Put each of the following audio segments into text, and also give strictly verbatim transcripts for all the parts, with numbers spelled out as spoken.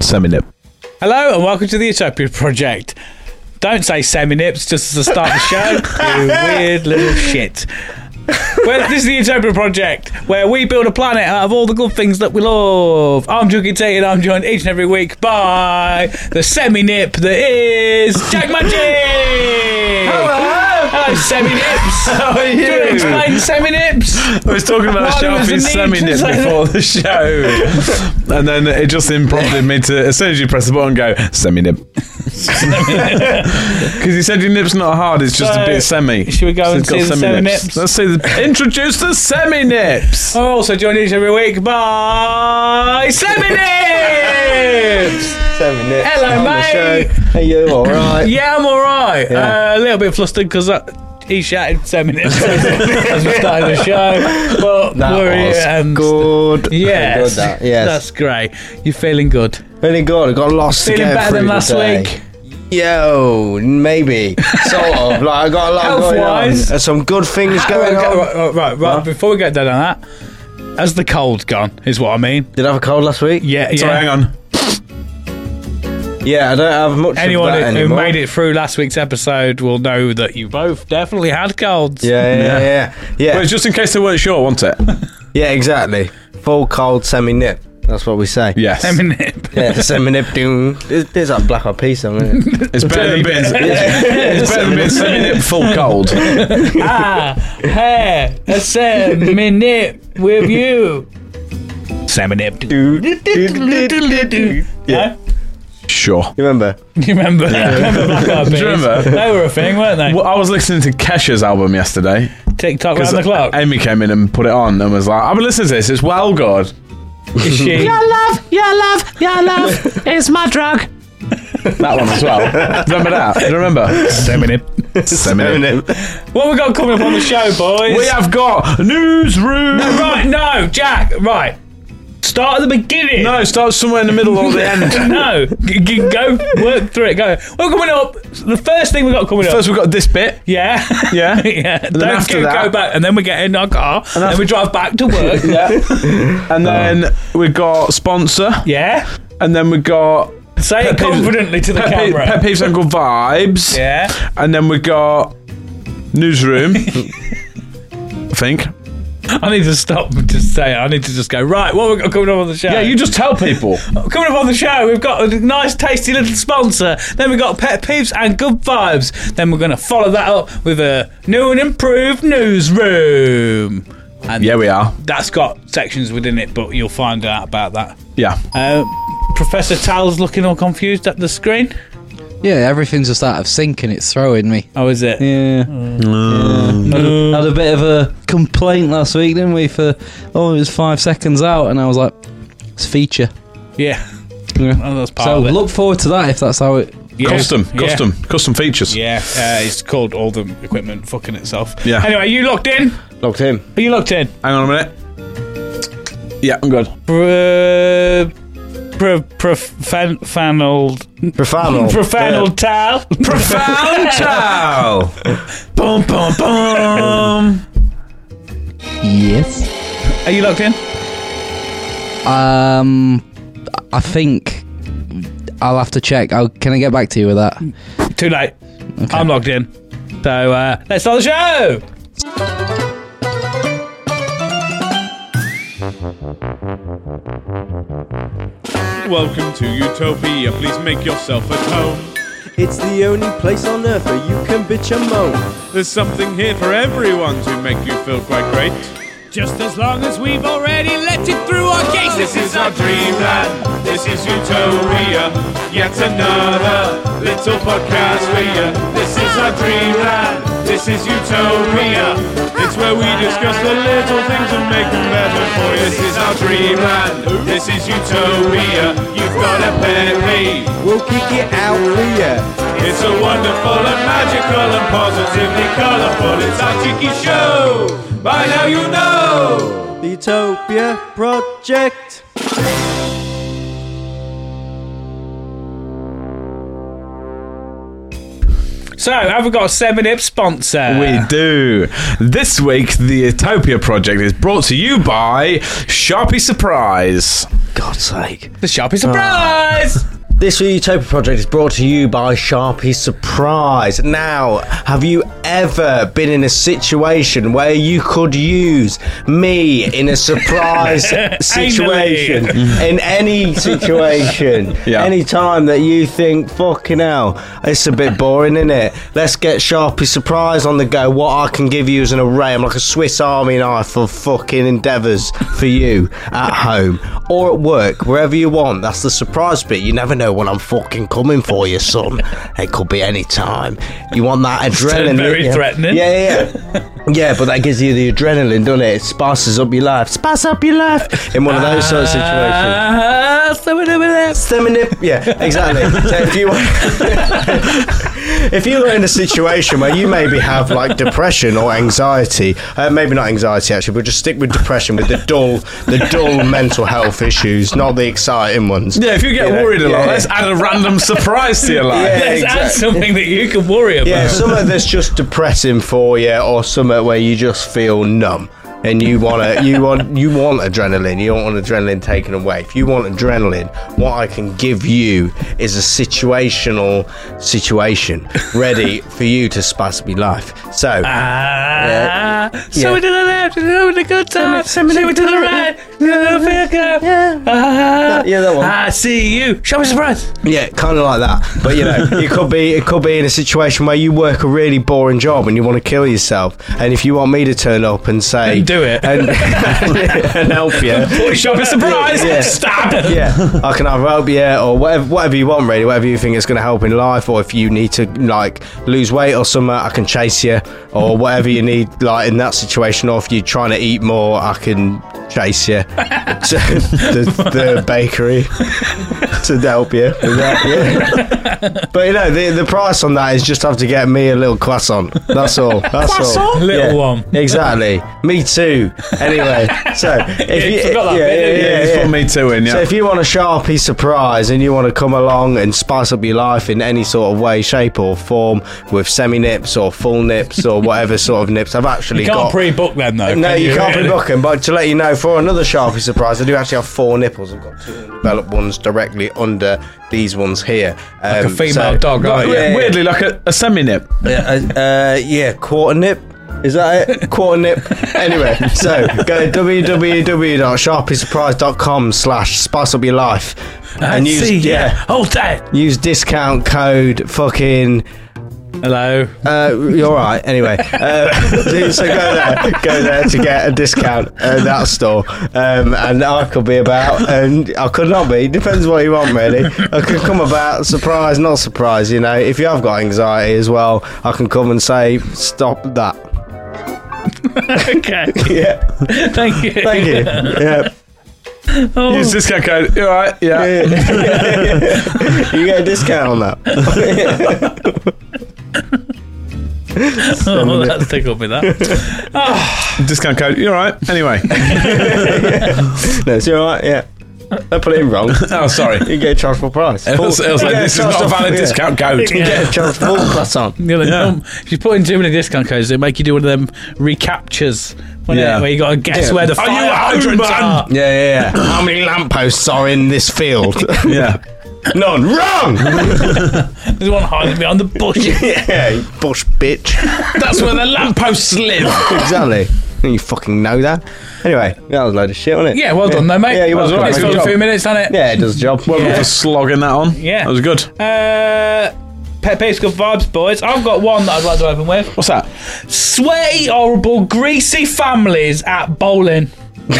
Semi-nip. Hello and welcome to the Utopia Project. Don't say semi-nips just as I start the show, you weird little shit. Well, this is the Utopia Project, where we build a planet out of all the good things that we love. I'm Junkie T, and I'm joined each and every week by the semi-nip that is Jack Magic. Hello. Hello, semi-nips. How are you? Do you want to explain semi-nips? I was talking about Why Sharpie's was the need semi-nip to say before the show. And then it just prompted me to, as soon as you press the button, go, semi-nip. Because you said your nip's not hard, it's just So, a bit semi. should we go So and it's got see the semi-nips. semi-nips? Let's see the, introduce the semi-nips. I'm also joined each and every week by semi-nips. Semi-nips. Hello, on the mate. show. Are you all right? Yeah, I'm all right. Yeah. Uh, a little bit flustered because he shouted semi-nips as we started the show. But That we're was here and good. yes, Good, that. Yes. that's great. You're feeling good. Feeling good. I got lost to Feeling get better through than the last day. week. Yo, maybe. Sort of. Like, I got a lot going on. Health-wise? There's some good things going right, on. right, right, right, right. Huh? Before we get down on that, has the cold gone? Is what I mean. Did I have a cold last week? Yeah, yeah. Sorry, hang on. Yeah, I don't have much Anyone of that who anymore. made it through last week's episode will know that you both definitely had colds. Yeah, yeah, yeah. Yeah, But it's just in case they weren't sure, wasn't it? yeah exactly. Full cold semi-nip. That's what we say. Yes. Semi-nip. Yeah, semi-nip. Doom. There's, there's that Black Eyed Peas song, isn't it? It's better than being, it's better than being semi-nip full cold. I had a semi-nip with you. Semi-nip. Yeah? Sure. You remember? You remember? remember Black Eyed Do Peas? you remember? They were a thing, weren't they? Well, I was listening to Kesha's album yesterday. TikTok round the clock. Amy came in and put it on and was like, I've been listening to this, it's well good. Is she? Your love, your love, your love is my drug. That one as well. Remember that? Do you remember? Semi-nip. Semi-nip. What we got coming up on the show, boys? We have got Newsroom. No, right, no, Jack, right. Start at the beginning. No, start somewhere in the middle or the end. No, G- g- go work through it. Go. Well, coming up, the first thing we got coming up. First we've got this bit. Yeah, Yeah. yeah. then Don't after go, that- go back, and then we get in our car, and then we drive back to work. Yeah. And then we've got sponsor. Yeah. And then we've got Say it Pet peeves- confidently to the Pet, Pe- camera. Pet Peeves and Good Vibes. Yeah. And then we've got Newsroom. I think. I need to stop and just say it. I need to just go, right, what have we got coming up on the show? Yeah, you just tell people. Coming up on the show, we've got a nice, tasty little sponsor. Then we've got Pet Peeves and Good Vibes. Then we're going to follow that up with a new and improved newsroom. And Yeah, we are. that's got sections within it, but you'll find out about that. Yeah. Uh, Professor Tal's looking all confused at the screen. Yeah, everything's just out of sync and it's throwing me. Oh, is it? Yeah. yeah. Had a bit of a complaint last week, didn't we? For oh, it was five seconds out, and I was like, "It's feature." Yeah. Yeah. Oh, that's part So of it. look forward to that if that's how it. Yeah. Custom. Yeah. Custom. Custom features. Yeah, uh, it's called all the equipment fucking itself. Yeah. Anyway, you locked in? Locked in. Are you locked in? Hang on a minute. Yeah, I'm good. Pro, pro, profanal, Profanal. profanal Tal. Profound Tal. Boom, boom, boom. Yes. Are you locked in? Um, I think I'll have to check. I'll, can I get back to you with that? Too late. I'm locked in. So uh, let's start the show. Welcome to Utopia. Please make yourself at home. It's the only place on earth where you can bitch and moan. There's something here for everyone to make you feel quite great. Just as long as we've already let it through our gates. This is our dreamland. This is Utopia. Yet another little podcast for you. This is our dreamland. This is Utopia. It's where we discuss the little things and make them better for you. This is our dreamland. This is Utopia. You've got a pet peeve. We'll kick it out for you. It's a wonderful and magical and positively colourful. It's our cheeky show. By now you know. The Utopia Project. So, have we got a seven-Nip sponsor? We do. This week, the Utopia Project is brought to you by Sharpie Surprise. God's sake. The Sharpie Surprise! This Utopia Project is brought to you by Sharpie Surprise. Now, have you ever been in a situation where you could use me in a surprise situation? In any situation. Yeah. Any time that you think, fucking hell, it's a bit boring, isn't it? Let's get Sharpie Surprise on the go. What I can give you is an array. I'm like a Swiss Army knife of fucking endeavours for you at home or at work, wherever you want. That's the surprise bit. You never know when I'm fucking coming for you, son. It could be any time. You want that adrenaline? Very yeah. threatening. Yeah, yeah, yeah. Yeah, but that gives you the adrenaline, doesn't it? It spices up your life. Spice up your life in one of those sort of situations. Uh, Seminip. Yeah, exactly. So if you if you're in a situation where you maybe have like depression or anxiety, uh, maybe not anxiety actually, but just stick with depression, with the dull, the dull mental health issues, not the exciting ones. Yeah, if you get You know, worried a lot, yeah. let's add a random surprise to your life. Yeah, Let's add exactly. something that you can worry about. Yeah, something that's just depressing for you, or something where you just feel numb. And you want to, you want, you want adrenaline. You don't want adrenaline taken away. If you want adrenaline, what I can give you is a situational situation ready for you to spice up your life. So, Ah, so Yeah. we to the left, and over the good time, so we to the right, yeah, yeah, ah, yeah, that one. I see you. Show me surprise. yeah, kind of like that. But you know, it could be, it could be in a situation where you work a really boring job and you want to kill yourself. And if you want me to turn up and say, Do it. and, and help you. Show me surprise. Yeah. Stab. Yeah, I can either help you or whatever, whatever you want, really, whatever you think is going to help in life, or if you need to like lose weight or something, I can chase you, or whatever you need, like in that situation, or if you're trying to eat more, I can chase you to the, the bakery to help you with that. Yeah. But you know, the the price on that is just have to get me a little croissant. That's all. That's all. Little Yeah, one. Exactly. Me too. Anyway, so if you you, forgot that yeah, bit, yeah, didn't you? yeah, Just yeah. put me two in, yeah. So if you want a Sharpie surprise and you want to come along and spice up your life in any sort of way, shape or form with semi-nips or full nips or whatever sort of nips, I've actually You can't got... pre-book them though. no, can you can't really? pre-book them, but to let you know, for another Sharpie surprise, I do actually have four nipples. I've got two undeveloped ones directly under these ones here. Um, Like a female so- dog, Like, aren't you? yeah. weirdly, like a, a semi-nip. Yeah, uh, uh, yeah, quarter nip. Is that it? Quarter nip. Anyway, so go to www.sharpiesurprise.com slash spice up your life I see, yeah. Hold that. use discount code fucking Hello. uh you're right anyway uh, so go there go there to get a discount at that store, um, and I could be about, and I could not be, depends what you want really. I could come about surprise, not surprise, you know. If you have got anxiety as well, I can come and say stop that. Okay. Yeah, Thank you. thank you. Yeah. Oh. Use discount code. You all right? Yeah. You get a discount on that. Oh, that tickled me, that. Discount code. You all right? Anyway. No, it's alright, yeah. Don't put it in wrong. Oh, sorry. You get a charge full price. It was, it was like, this is not a valid discount code. You get a charge full plus on. You know, Yeah. um, if you put in too many discount codes, they make you do one of them recaptures when Yeah. it- where you got to guess Yeah. where the Are you fire at home, hydrants man? are. Yeah, yeah, yeah. How many lampposts are in this field? Yeah. None. Wrong! There's one hiding behind the bush. Yeah, you bush bitch. That's where the lampposts live. Exactly. You fucking know that. Anyway, that was a load of shit, wasn't it? Yeah, well done, though, mate. Yeah, you well, was done. right. It's Good got a job. few minutes, hasn't it? Yeah, it does the job. Well, Yeah. for slogging that on. Yeah. That was good. Uh, Pet Peeves, Good Vibes, boys. I've got one that I'd like to open with. What's that? Sweaty, horrible, greasy families at bowling.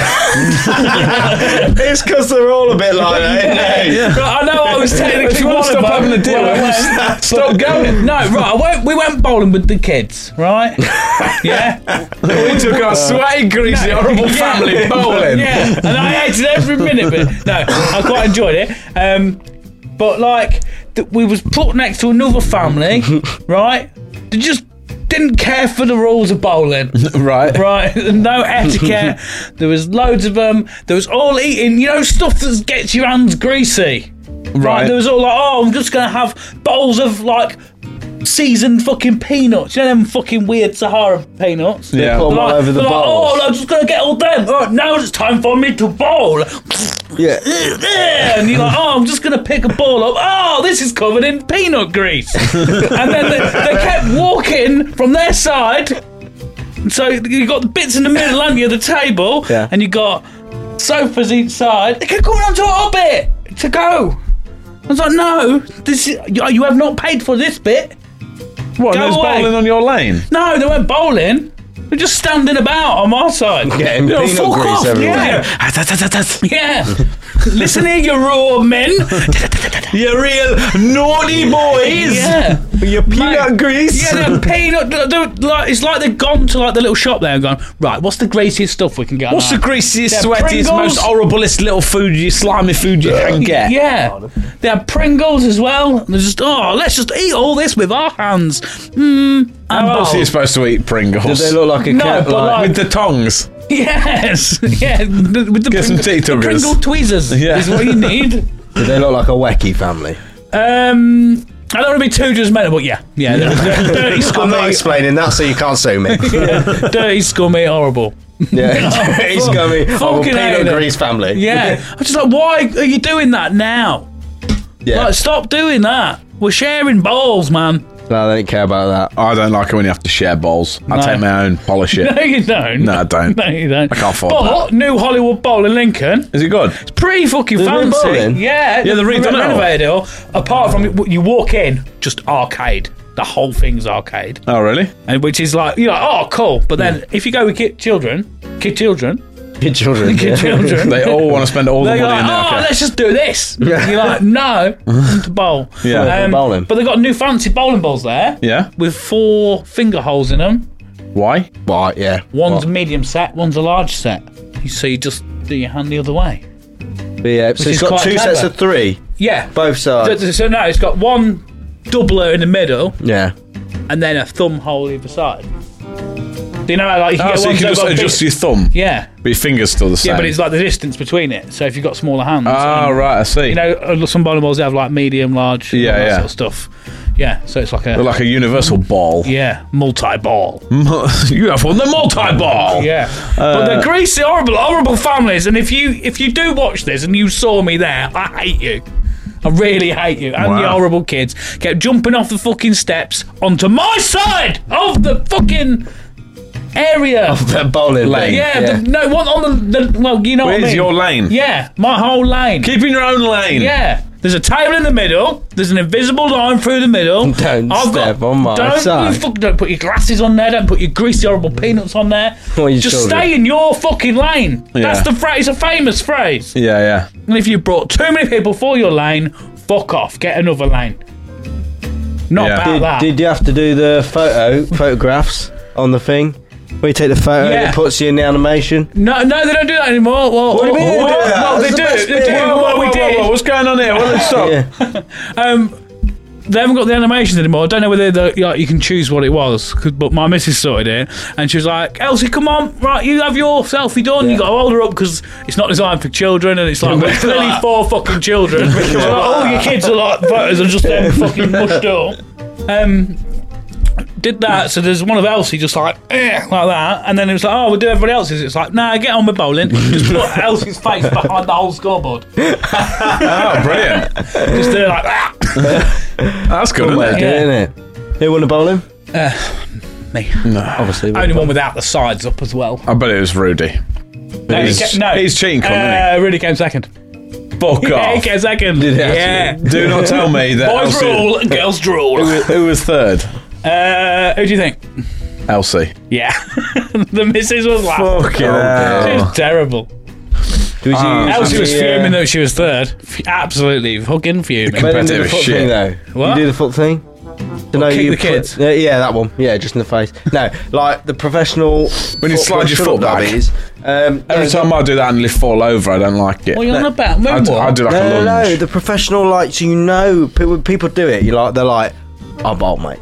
It's because they're all a bit like that, isn't they? Yeah. I know I was technically If you want one to of stop them. having a deal, Well, I just went- stop going. No, right. I went, we went bowling with the kids, right? Yeah. We took our sweaty, greasy, horrible Yeah. family bowling. Yeah, and I hated every minute, but no, I quite enjoyed it. Um, but like, th- we was put next to another family, right? They just didn't care for the rules of bowling. Right. Right, no etiquette. There was loads of them. There was all eating, you know, stuff that gets your hands greasy. Right. There was all like, oh, I'm just gonna have bowls of like seasoned fucking peanuts. You know them fucking weird Sahara peanuts? Yeah. Put 'em all Like- over the they're like, bowls. oh, I'm just going to get all them. Oh, now it's time for me to bowl. Yeah. And you're like, oh, I'm just going to pick a ball up. Oh, this is covered in peanut grease. And then they, they kept walking from their side. So you got the bits in the middle, haven't you, of the table, Yeah. and you got sofas each side. They kept coming onto our bit to go. I was like, no, this is, you you have not paid for this bit. What, Go and there's away. bowling on your lane? No, they weren't bowling. They're just standing about on my side. Getting You know, peanut fuck grease off, everywhere. Yeah. Yeah. Listen here, you raw men. You real naughty boys. Yeah. Your peanut Mate, grease. Yeah, they're peanut. They're, they're, like, it's like they've gone to like the little shop there and gone, right, what's the greasiest stuff we can get? What's the on greasiest, They're sweatiest, Pringles. most horriblest little food, you slimy food you can get? Yeah. They have Pringles as well. They're just, oh, let's just eat all this with our hands. Mmm. How else are you supposed to eat Pringles? Did they look like a No, cat? but Like, like- With the tongues? Yes. Yeah. the- With the, Get some Pringle, the Titoggers. Pringle tweezers Yeah. is what you need. did they look like a wacky family? Um, I don't want to be too judgmental, but yeah. Yeah. They're, they're dirty, I'm scummy. not explaining that, so you can't sue me. yeah, dirty, scummy, horrible. Yeah, he's coming. Oh, fucking hate peanut it. grease family. Yeah. I'm just like, why are you doing that now? yeah. Like, stop doing that. We're sharing bowls, man. No, they don't care about that. I don't like it when you have to share bowls. I No. take my own, polish it. No, you don't. No, I don't. No, you don't. I can't afford But new Hollywood Bowl in Lincoln, Is it good? it's pretty fucking There's new fancy. bowling? Yeah, Yeah, they've redone it all. renovated it all. Apart from you walk in, just arcade. The whole thing's arcade, Oh, really? and which is like you're like, oh, cool. But then if you go with kid children, kid children, Good children. kid yeah. children, They all want to spend all the they're money like, in there. oh, okay. let's just do this. You're like, no, come to bowl. Yeah. Um, Bowling. But they've got new fancy bowling balls there. Yeah? With four finger holes in them. Why? Right, yeah. One's What? a medium set, one's a large set. So you just do your hand the other way. But yeah, so is it's got quite two sets clever. of three, Yeah. both So, sides. so no, it's got one doubler in the middle Yeah. and then a thumb hole either side. Do you know how like you can Oh, get so one you can that's just got big- adjust your thumb, Yeah. but your finger's still the same. Yeah, but it's like the distance between it. So if you've got smaller hands. Ah, and, right, I see. You know, uh, some bowling balls have like medium, large, Yeah, all that yeah. sort of stuff. Yeah, so it's like a They're like a universal ball. yeah multi-ball. You have one, the multi-ball. Yeah, Uh, but they're greasy, horrible, horrible families. And if you if you do watch this and you saw me there, I hate you. I really hate you. And Wow. the horrible kids kept jumping off the fucking steps onto my side of the fucking area. The bowling Lane. thing. yeah, The, no, one on the, the well, you know what I Where's mean. your lane? Yeah, my whole lane. Keep in your own lane. Yeah. There's a table in the middle. There's an invisible line through the middle. Don't I've step got, on my don't, side. You fuck, don't put your glasses on there. Don't put your greasy, horrible peanuts on there. What are you Just children? stay in your fucking lane. Yeah. That's the phrase. It's a famous phrase. Yeah, yeah. And if you brought too many people for your lane, fuck off. Get another lane. Not Yeah. about Did, that. did you have to do the photo photographs on the thing? Where you take the photo, Yeah. it puts you in the animation. no, no, they don't do that anymore. Well, What do you mean they do well, that? well, they That's do. the best They bit. do. Whoa, What Whoa, we whoa, did. whoa, what's going on here? Well, let's stop. Yeah. Um, they haven't got the animations anymore. I don't know whether the, like, you can choose what it was, 'cause- but my missus sorted it, and she was like, "Elsie, come on, right, you have your selfie done. You got to hold her up because it's not designed for children, and it's like we're clearly for fucking children. So, like, all your kids are like photos are just them fucking mushed up." Um, did that, so there's one of Elsie just like eh, like that, and then it was like, "Oh, we'll do everybody else's." It's like, "Nah, get on with bowling. Just put Elsie's face behind the whole scoreboard. Oh, brilliant. Just do it like that." That's good, Way isn't of it? doing it. Who won the bowling? Me. Obviously. Only one without the sides up as well. I bet it was Rudy. No, He's, he ca- no. he's cheating, isn't Uh, Rudy came second. he? Fuck Yeah, he off. came second. Did he Yeah. Do not tell me that Boys Elsie... rule and girls drool. Who, who was third? Uh, who do you think? Elsie. Yeah. The missus was like, Fucking she hell. was terrible. Was you Ah. Elsie was the, uh, fuming that she was third. F- Absolutely fucking fuming. But then do Competitive the foot shit. thing though. What? You do the foot thing. To know kick you the put- kids? Yeah, yeah, that one. Yeah, just in the face. No, like the professional. When you slide your foot back. Um, Every no, time I do that and lift fall over, I don't like it. What are you on about? I, Remember do, I do like No, a no, lunge. no. The professional, like, so you know, people, people do it. You like, they're like, "I'm bowl, mate."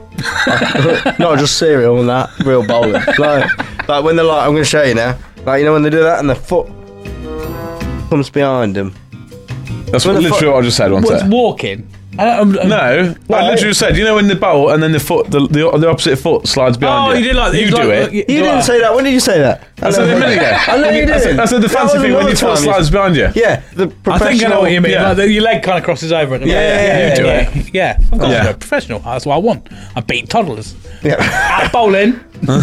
Not just cereal and that, real bowling. Like, like when they're like, "I'm going to show you now." Like, you know when they do that and the foot comes behind them. That's what, literally what I just said. One What's sec. walking? I don't, I'm, No, I literally just said, you know, in the bowl, and then the foot, the, the, the opposite foot slides behind Oh, you. you did like you you do like, it. like, You didn't say that. When did you say that? I said it a minute ago. I know you I said, did. I said the fancy thing when your foot slides behind you. Yeah, the professional. I think I know what you mean. Yeah. Like, the, your leg kind of crosses over at the Yeah, moment. yeah, you do yeah, it. Yeah, of course, Yeah. I'm a professional. That's what I want. I beat toddlers Yeah. at bowling.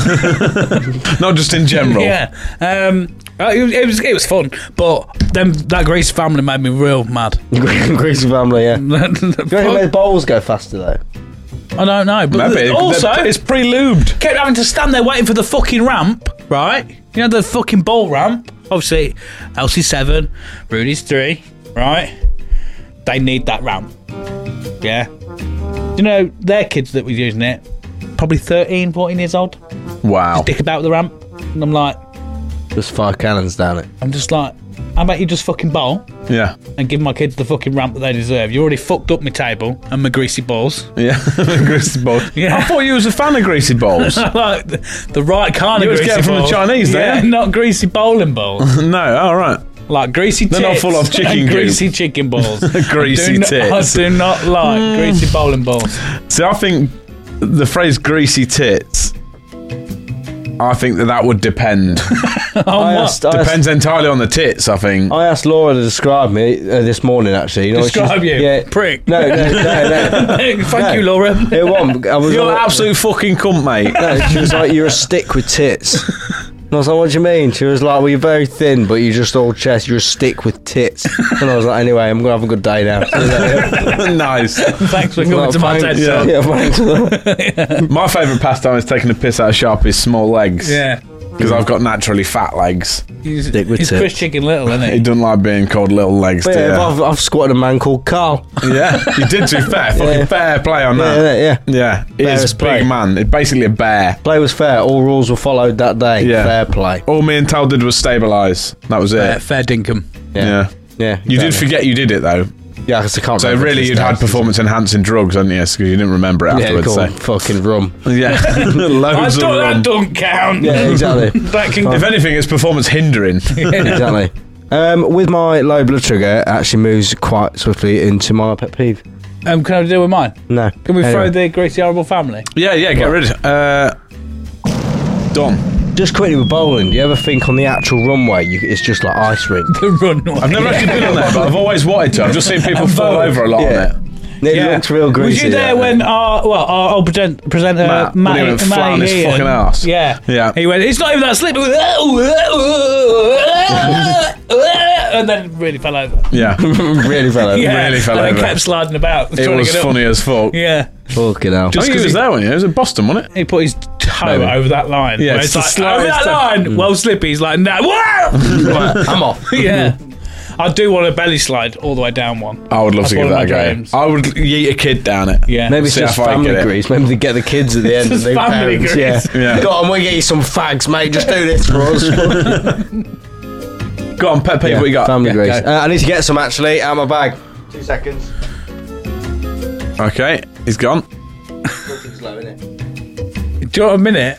Not just in general. Yeah, um, uh, it, was, it was it was fun, but then that Grace family made me real mad. Greasy family, yeah. Do you reckon I those bowls go faster though? don't know, but Maybe. also It's pre-lubed. kept having to stand there waiting for the fucking ramp, right? You know the fucking ball ramp. Obviously, Elsie's seven, Rudy's three, right? They need that ramp. Yeah. You know, their kids that were using it, probably thirteen, fourteen years old, Wow. dick about with the ramp. And I'm like, Just fire cannons down it. I'm just like, how about you just fucking bowl Yeah. and give my kids the fucking ramp that they deserve? You already fucked up my table and my greasy balls. Yeah. Greasy balls. Yeah. I thought you was a fan of greasy balls. Like, the, the right kind You of always greasy get it from the balls. Chinese, don't yeah, you? not greasy bowling balls. No, all right. Like greasy tits. They're not full of chicken and goop. greasy chicken balls. Greasy I do not- tits. I do not like greasy bowling balls. See, I think the phrase greasy tits, I think that that would depend. On I what? asked, I, asked, Depends entirely on the tits, I think. I asked Laura to describe me uh, this morning. Actually, you know, Describe she's- you, Yeah, prick. No, no, no, no. Thank No. you, Laura. It won't. I was You're on- an absolute fucking cunt, mate. No, she was like, "You're a stick with tits." And I was like, "What do you mean?" She was like, "Well, you're very thin, but you're just all chest. You're a stick with tits." And I was like, "Anyway, I'm gonna have a good day now." Nice. Thanks for coming Well, to my thanks. TED Yeah. Talk. Yeah, thanks. My favourite pastime is taking the piss out of Sharpie's small legs. Yeah. Because I've got naturally fat legs. He's, Stick with he's tits. Chris Chicken Little, isn't He he? doesn't like being called little legs, But do yeah, you? I've, I've squatted a man called Carl. Yeah, you did to be fair. Fucking Yeah. fair play on Yeah, that. yeah, yeah. Yeah, he Fair is as a play. big man. It's basically a bear. Play was fair. All rules were followed that day. Yeah. Fair play. All me and Tal did was stabilise. That was it. Uh, fair dinkum. Yeah. Yeah. You did exactly. forget you did it though. Yeah, because I can't So remember really, these you'd had days. performance enhancing drugs, hadn't you? Because you didn't remember it Yeah, afterwards. cool. So. Fucking rum. Yeah, I loads of don't, that rum. don't count. Yeah, exactly. That can If anything, it's performance hindering. exactly. Um, with my low blood sugar, it actually moves quite swiftly into my pet peeve. Um, can I deal with mine? No. Can we throw Anyway. the Gracie Horrible family? yeah, yeah. Get rid of it. Uh, done. Just quickly with bowling, do you ever think on the actual runway you, it's just like ice rink? The runway. I've never actually been on there, but I've always wanted to. I've just seen people fall over a lot Yeah. on it. It Yeah. looks real greasy. Was you there that when bit. our well our old present, presenter Matt, Matt, when he went flat on his Ian- fucking arse. Yeah, Yeah. He went. It's not even that slippery. And then really fell over. Yeah, really fell over? Yeah, really fell and over. then kept sliding about. it trying was to get up. funny as fuck. Yeah, Fucking hell. Just because he was there, wasn't he? It was in Boston, wasn't it? he put his toe Maybe. over that line. Yeah, where it's it's the like over that slightest- line. Well, slippy. He's like, no, whoa! I'm off. Yeah, I do want a belly slide all the way down one. I would love That's to give one of that a my go. dreams. I would yeet a kid down it. Yeah, Maybe it's See just if I family get it. grease. Maybe they get the kids at the end and Just they family parents. grease. Yeah. Yeah. Go on, we'll get you some fags, mate. Just do this for us. Go on, pet peeve. Yeah, What you got? Family Yeah, grease. go. Uh, I need to get some actually out of my bag. Two seconds. Okay, he's gone. Slow, innit? Do you want a minute?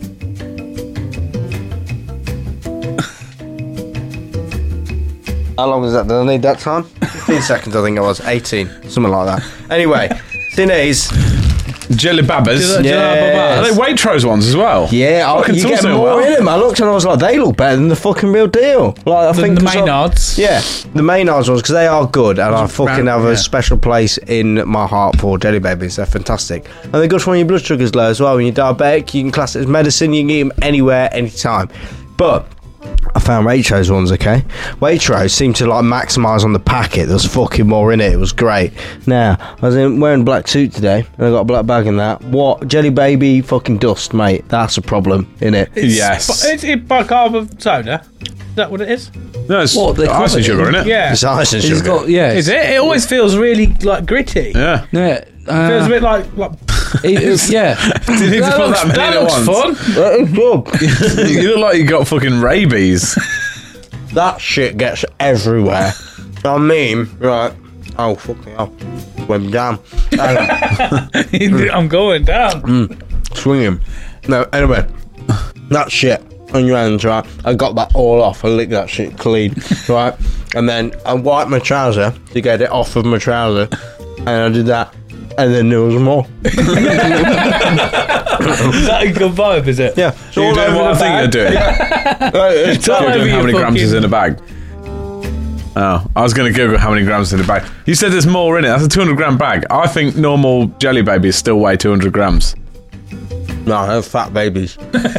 How long was that? Did I need that time? fifteen seconds, I think it was. eighteen. Something like that. Anyway, thing is, Jelly babbers. Yeah. Are they Waitrose ones as well? yeah, I, Fucking you get Tulsa more well. in them. I looked and I was like, they look better than the fucking real deal. Like I The, think the 'cause I- Maynards. Yeah, the Maynards ones because they are good, and I fucking have yeah. a special place in my heart for jelly babies. They're fantastic, and they're good for when your blood sugar's low as well. When you're diabetic, you can class it as medicine. You can eat them anywhere, anytime. But I found Waitrose ones. Okay, Waitrose seemed to like maximise on the packet. There was fucking more in it. It was great. Now I was in, wearing a black suit today, and I got a black bag in that. What jelly baby fucking dust, mate? That's a problem in it. Yes. It's, it's bicarbonate soda. Is that what it is? No, it's What, they ice covered and sugar, it? isn't it? Yeah. It's ice and It's sugar. got, yeah. Is it? It always feels really like gritty. Yeah. Yeah. Uh, Feels a bit like like. it- it- yeah. Do you need to That put looks, that many that at looks once? fun. That is good. You look like you got fucking rabies. That shit gets everywhere. I mean, right. Oh, fucking hell. Went down. Um, I'm going down. swinging. No, anyway. That shit. on your hands, right? I got that all off. I licked that shit clean, right? And then I wiped my trouser to get it off of my trouser, and I did that, and then there was more. Is that a good vibe, is it? Yeah. It's You're all doing over what I the think you're bag. doing. Right, it's all You're over doing how your many grams is fucking- in a bag. Oh, I was going to Google how many grams in a bag. You said there's more in it. That's a two hundred gram bag. I think normal Jelly Babies still weigh two hundred grams. No, they're fat babies.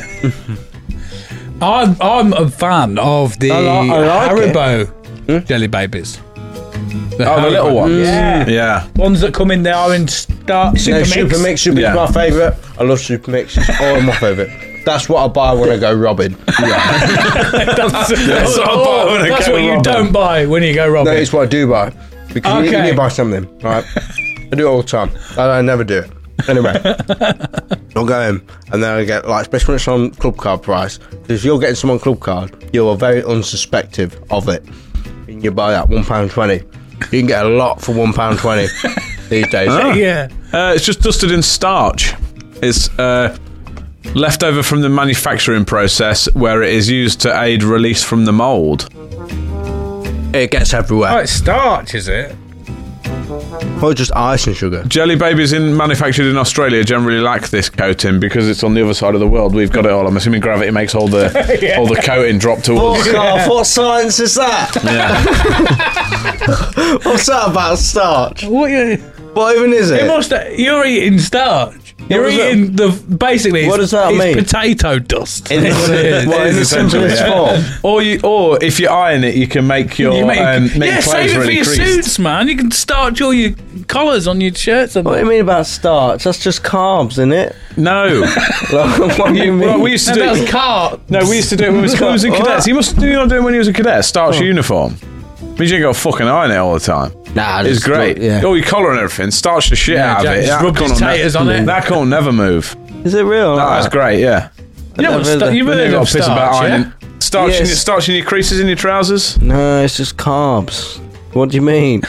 I'm, I'm a fan of the I li- I like Haribo Jelly Babies. The Oh, the little Haribo. ones. Yeah. Yeah. Ones that come in there in start super No, mix. Super Mix. Super Mix Yeah. is my favourite. I love Super Mix. It's all my favourite. That's what I buy when I go robbing. That's, That's what I buy when I that's go what you robbing. don't buy when you go No, robbing. it's what I do buy. Because you, you Okay. need to buy something, right? I do it all the time. I, I never do it. Anyway, I'll go in and then I get, like, especially when it's on club card price. Because if you're getting some on club card, you're very unsuspective of it. And you buy that one pound twenty. You can get a lot for one pound twenty these days. yeah. Uh, it's just dusted in starch. It's uh, left over from the manufacturing process where it is used to aid release from the mould. It gets everywhere. Oh, it's starch, is it? Or just ice and sugar. Jelly Babies in manufactured in Australia generally lack this coating because it's on the other side of the world. We've got it all. I'm assuming gravity makes all the Yeah. all the coating drop towards. Fuck off, what science is that? Yeah. What's that about starch? What you? What even is It it? must. You're eating starch. You're does that- eating the basically. What it's, does that it's mean? Potato dust. In That's what it is. What, in is the essentially, simplest yeah. form? Or you, or if you iron it, you can make your You make, um, make yeah, your save clothes it for really your creased. suits, man. You can starch all your collars on your shirts. And What do you mean about starch? That's just carbs, isn't it? No, Like, what do you mean? well, we used to No, do. that's car. No, we used to do it when we was, when we was in cadets. You must do you not do it when you was a cadet. Starch uniform. Means you ain't got to fucking iron it all the time. Nah, It's just great. look- yeah. All your collar and everything. Starch the shit Yeah, out Jack, of it. just That rub your can't ne- taters on it. That can't never move. Is it real? No, it's great. Yeah. You know what? Never- Sta- you've Then heard you of got to piss about starch, yeah? ironing. Starch, in Yes. your, starch in your creases in your trousers. No, it's just carbs. What do you mean?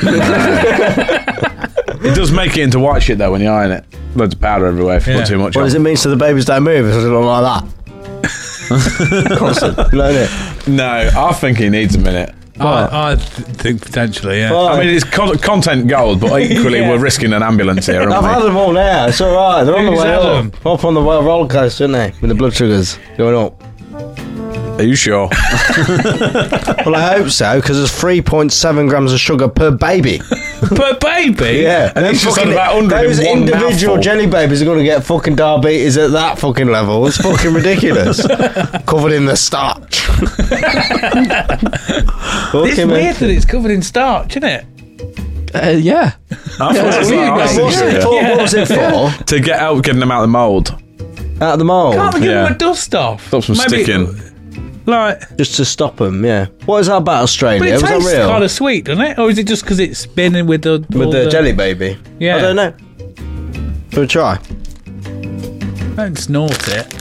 It does make it into white shit though when you iron it. Loads of powder everywhere if you Yeah. put too much What on. does it mean so the babies don't move? Does it look like that? Constant. You know it? No, I think he needs a minute. I, I th- think potentially, yeah. Why? I mean, it's con- content gold, but equally Yeah. we're risking an ambulance here, I've aren't had we? them all now. It's all right. They're on the Who's way had up. them? Up on the roller coaster, aren't they? With the blood sugars going up. Are you sure? Well, I hope so, because there's three point seven grams of sugar per baby. Per baby? Yeah, And he's just had about one hundred those in one individual mouthful. jelly babies are going to get fucking diabetes at that fucking level. It's fucking ridiculous. Covered in the starch. It's weird that it's covered in starch, isn't it? Uh, yeah. I thought it was weird, like mate. icing What's it sugar. for? What was it for? To get out, getting them out of the mould. Out of the mould. Can't we give Yeah. them a dust off? Stop some Maybe- sticking. Like, Just to stop them, yeah. What is that about Australia? but it was that tastes real? kind of sweet, doesn't it? Or is it just because it's been in with the With all the jelly baby? Yeah. I don't know. For a try. Don't snort it.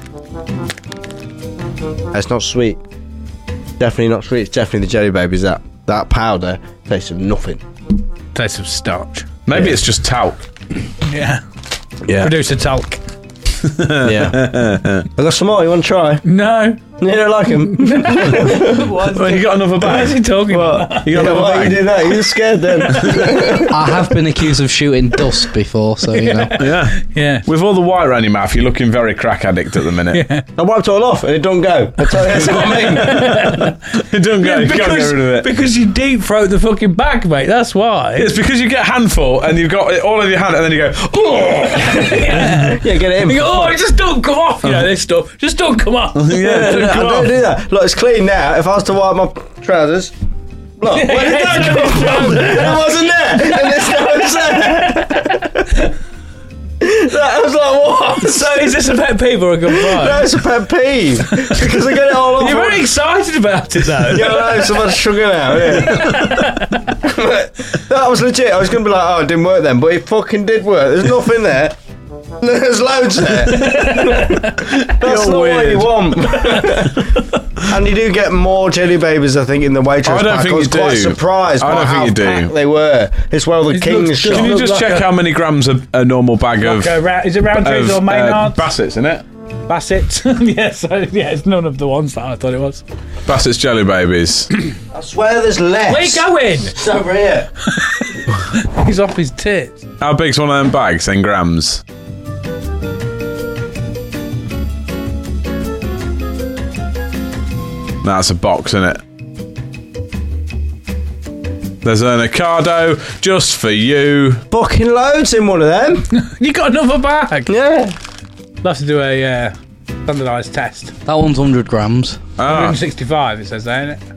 It's not sweet. Definitely not sweet. It's definitely the jelly babies. That that powder tastes of nothing. Taste of starch. Maybe Yeah. it's just talc. Yeah. Yeah. Producer talc. Yeah. I got some more. You want to try? No. You don't like them? Well, you got another What is bag. he talking about? You got Yeah, another why bag. you do that? You're scared then. I have been accused of shooting dust before, so you know. Yeah. Yeah. With all the white around your mouth, you're looking very crack addict at the minute. Yeah. I wiped it all off and it don't go. I tell you, that's what I mean. It doesn't go. Yeah, You can't get rid of it. because you deep throat the fucking bag, mate. That's why. It's because you get a handful and you've got it all in your hand and then you go, oh! Yeah, get it in. You go, oh, it just don't come off. You know, this stuff. Just don't come off. Yeah, Yeah, it no, I come don't off. do that. Look, it's clean now. If I was to wipe my trousers, look, where did that come from? It wasn't there, and it's now it's there. That was like what? So is this a pet peeve or a good vibe? That's a pet peeve because I get it all over. You're very excited about it, though. Yeah, I know, so much sugar now. Yeah. That was legit. I was going to be like, oh, it didn't work then, but it fucking did work. There's nothing there. There's loads there. That's You're not what you weird. want. And you do get more jelly babies, I think, in the Waitrose I don't pack. think I was you quite do. surprised I by don't think how you do. packed they were. It's well the It King's looks- shop. Can you Looks just like check a- how many grams a, a normal bag of, Okay, ra- is it round trees of or uh, Maynards? Bassett's in it? Bassett. yeah, so yeah, it's none of the ones that I thought it was. Bassett's Jelly Babies. I swear there's less. Where you going? It's over here. He's off his tits. How big's one of them bags in grams? That's a box, isn't it? There's an Ocado just for you. Fucking loads in one of them. You got another bag? Yeah. We'll have to do a uh, standardised test. That one's one hundred grams. Ah, one sixty-five, it says there, isn't it?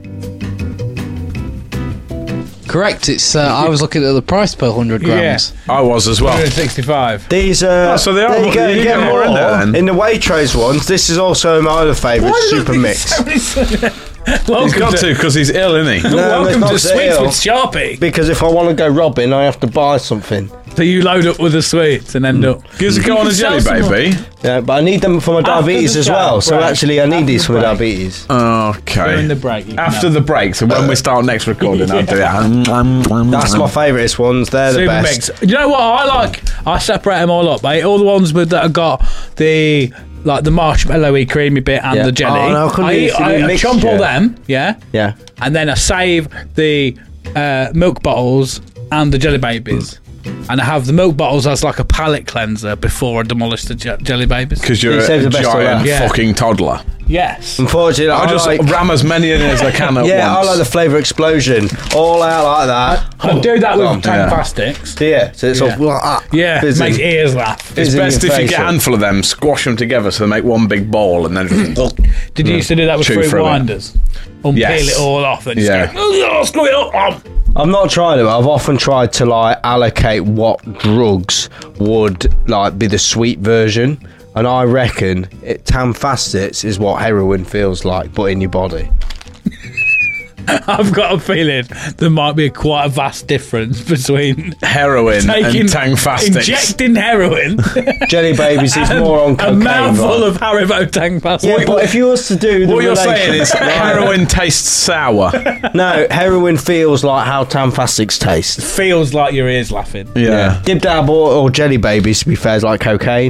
Correct. It's. Uh, I was looking at the price per one hundred grams. I was as well. one sixty-five. These uh Oh, so they are there you more- go, you you get get more more in there then. in the Waitrose ones. This is also my other favourite, Super Mix. Welcome He's got to, to because he's ill, isn't he? No, welcome it's to not Sweets ill. with Sharpie. Because if I want to go robbing, I have to buy something. So you load up with the sweets and end up. Give us a go on a jelly Sell some baby. Yeah, but I need them for my After diabetes the as well. So break. actually, I need After these the for my break. diabetes. Okay. During the break. you can After have the break, so when we start next recording, I'll do it. Um, um, um, That's um. my favourite ones. They're the Super best. Mix. You know what I like? I separate them all up, mate. All the ones with that have got the like the marshmallowy creamy bit and Yeah. the jelly. Oh, no, I couldn't I, eat eat, it in I, a I chomp all mixture. them, yeah, Yeah. and then I save the uh, milk bottles and the jelly babies. And I have the milk bottles as like a palate cleanser before I demolish the je- jelly babies. Because you're You a, saved the best of giant that. Yeah. fucking toddler. Yes. Unfortunately, I, I just like. ram as many in as I can at Yeah, once. I like the flavour explosion. All out like that. I do that with Oh, Tang yeah. Fastics. Yeah, so it's Yeah. all like that. Yeah, Fizzing. makes ears laugh. It's Fizzing best your if you face get a up. handful of them, squash them together so they make one big ball, and then just Did you used to do that with Chew fruit through it. winders? Unpeel Yes. it all off and just Yeah. go, oh, screw it up. Um. I've not tried it, but I've often tried to like allocate what drugs would like be the sweet version, and I reckon it, Tam Facets is what heroin feels like, but in your body. I've got a feeling there might be quite a vast difference between heroin taking and Tang Fastics. injecting heroin, Jelly Babies is and more on a cocaine. mouthful right? of Haribo Tang Fastics. Yeah, but if you was to do the What you're saying is relation- heroin tastes sour. no, heroin feels like how Tam Facets taste. feels like your ears laughing. Yeah. Dib Dab or, or Jelly Babies, to be fair, is like cocaine.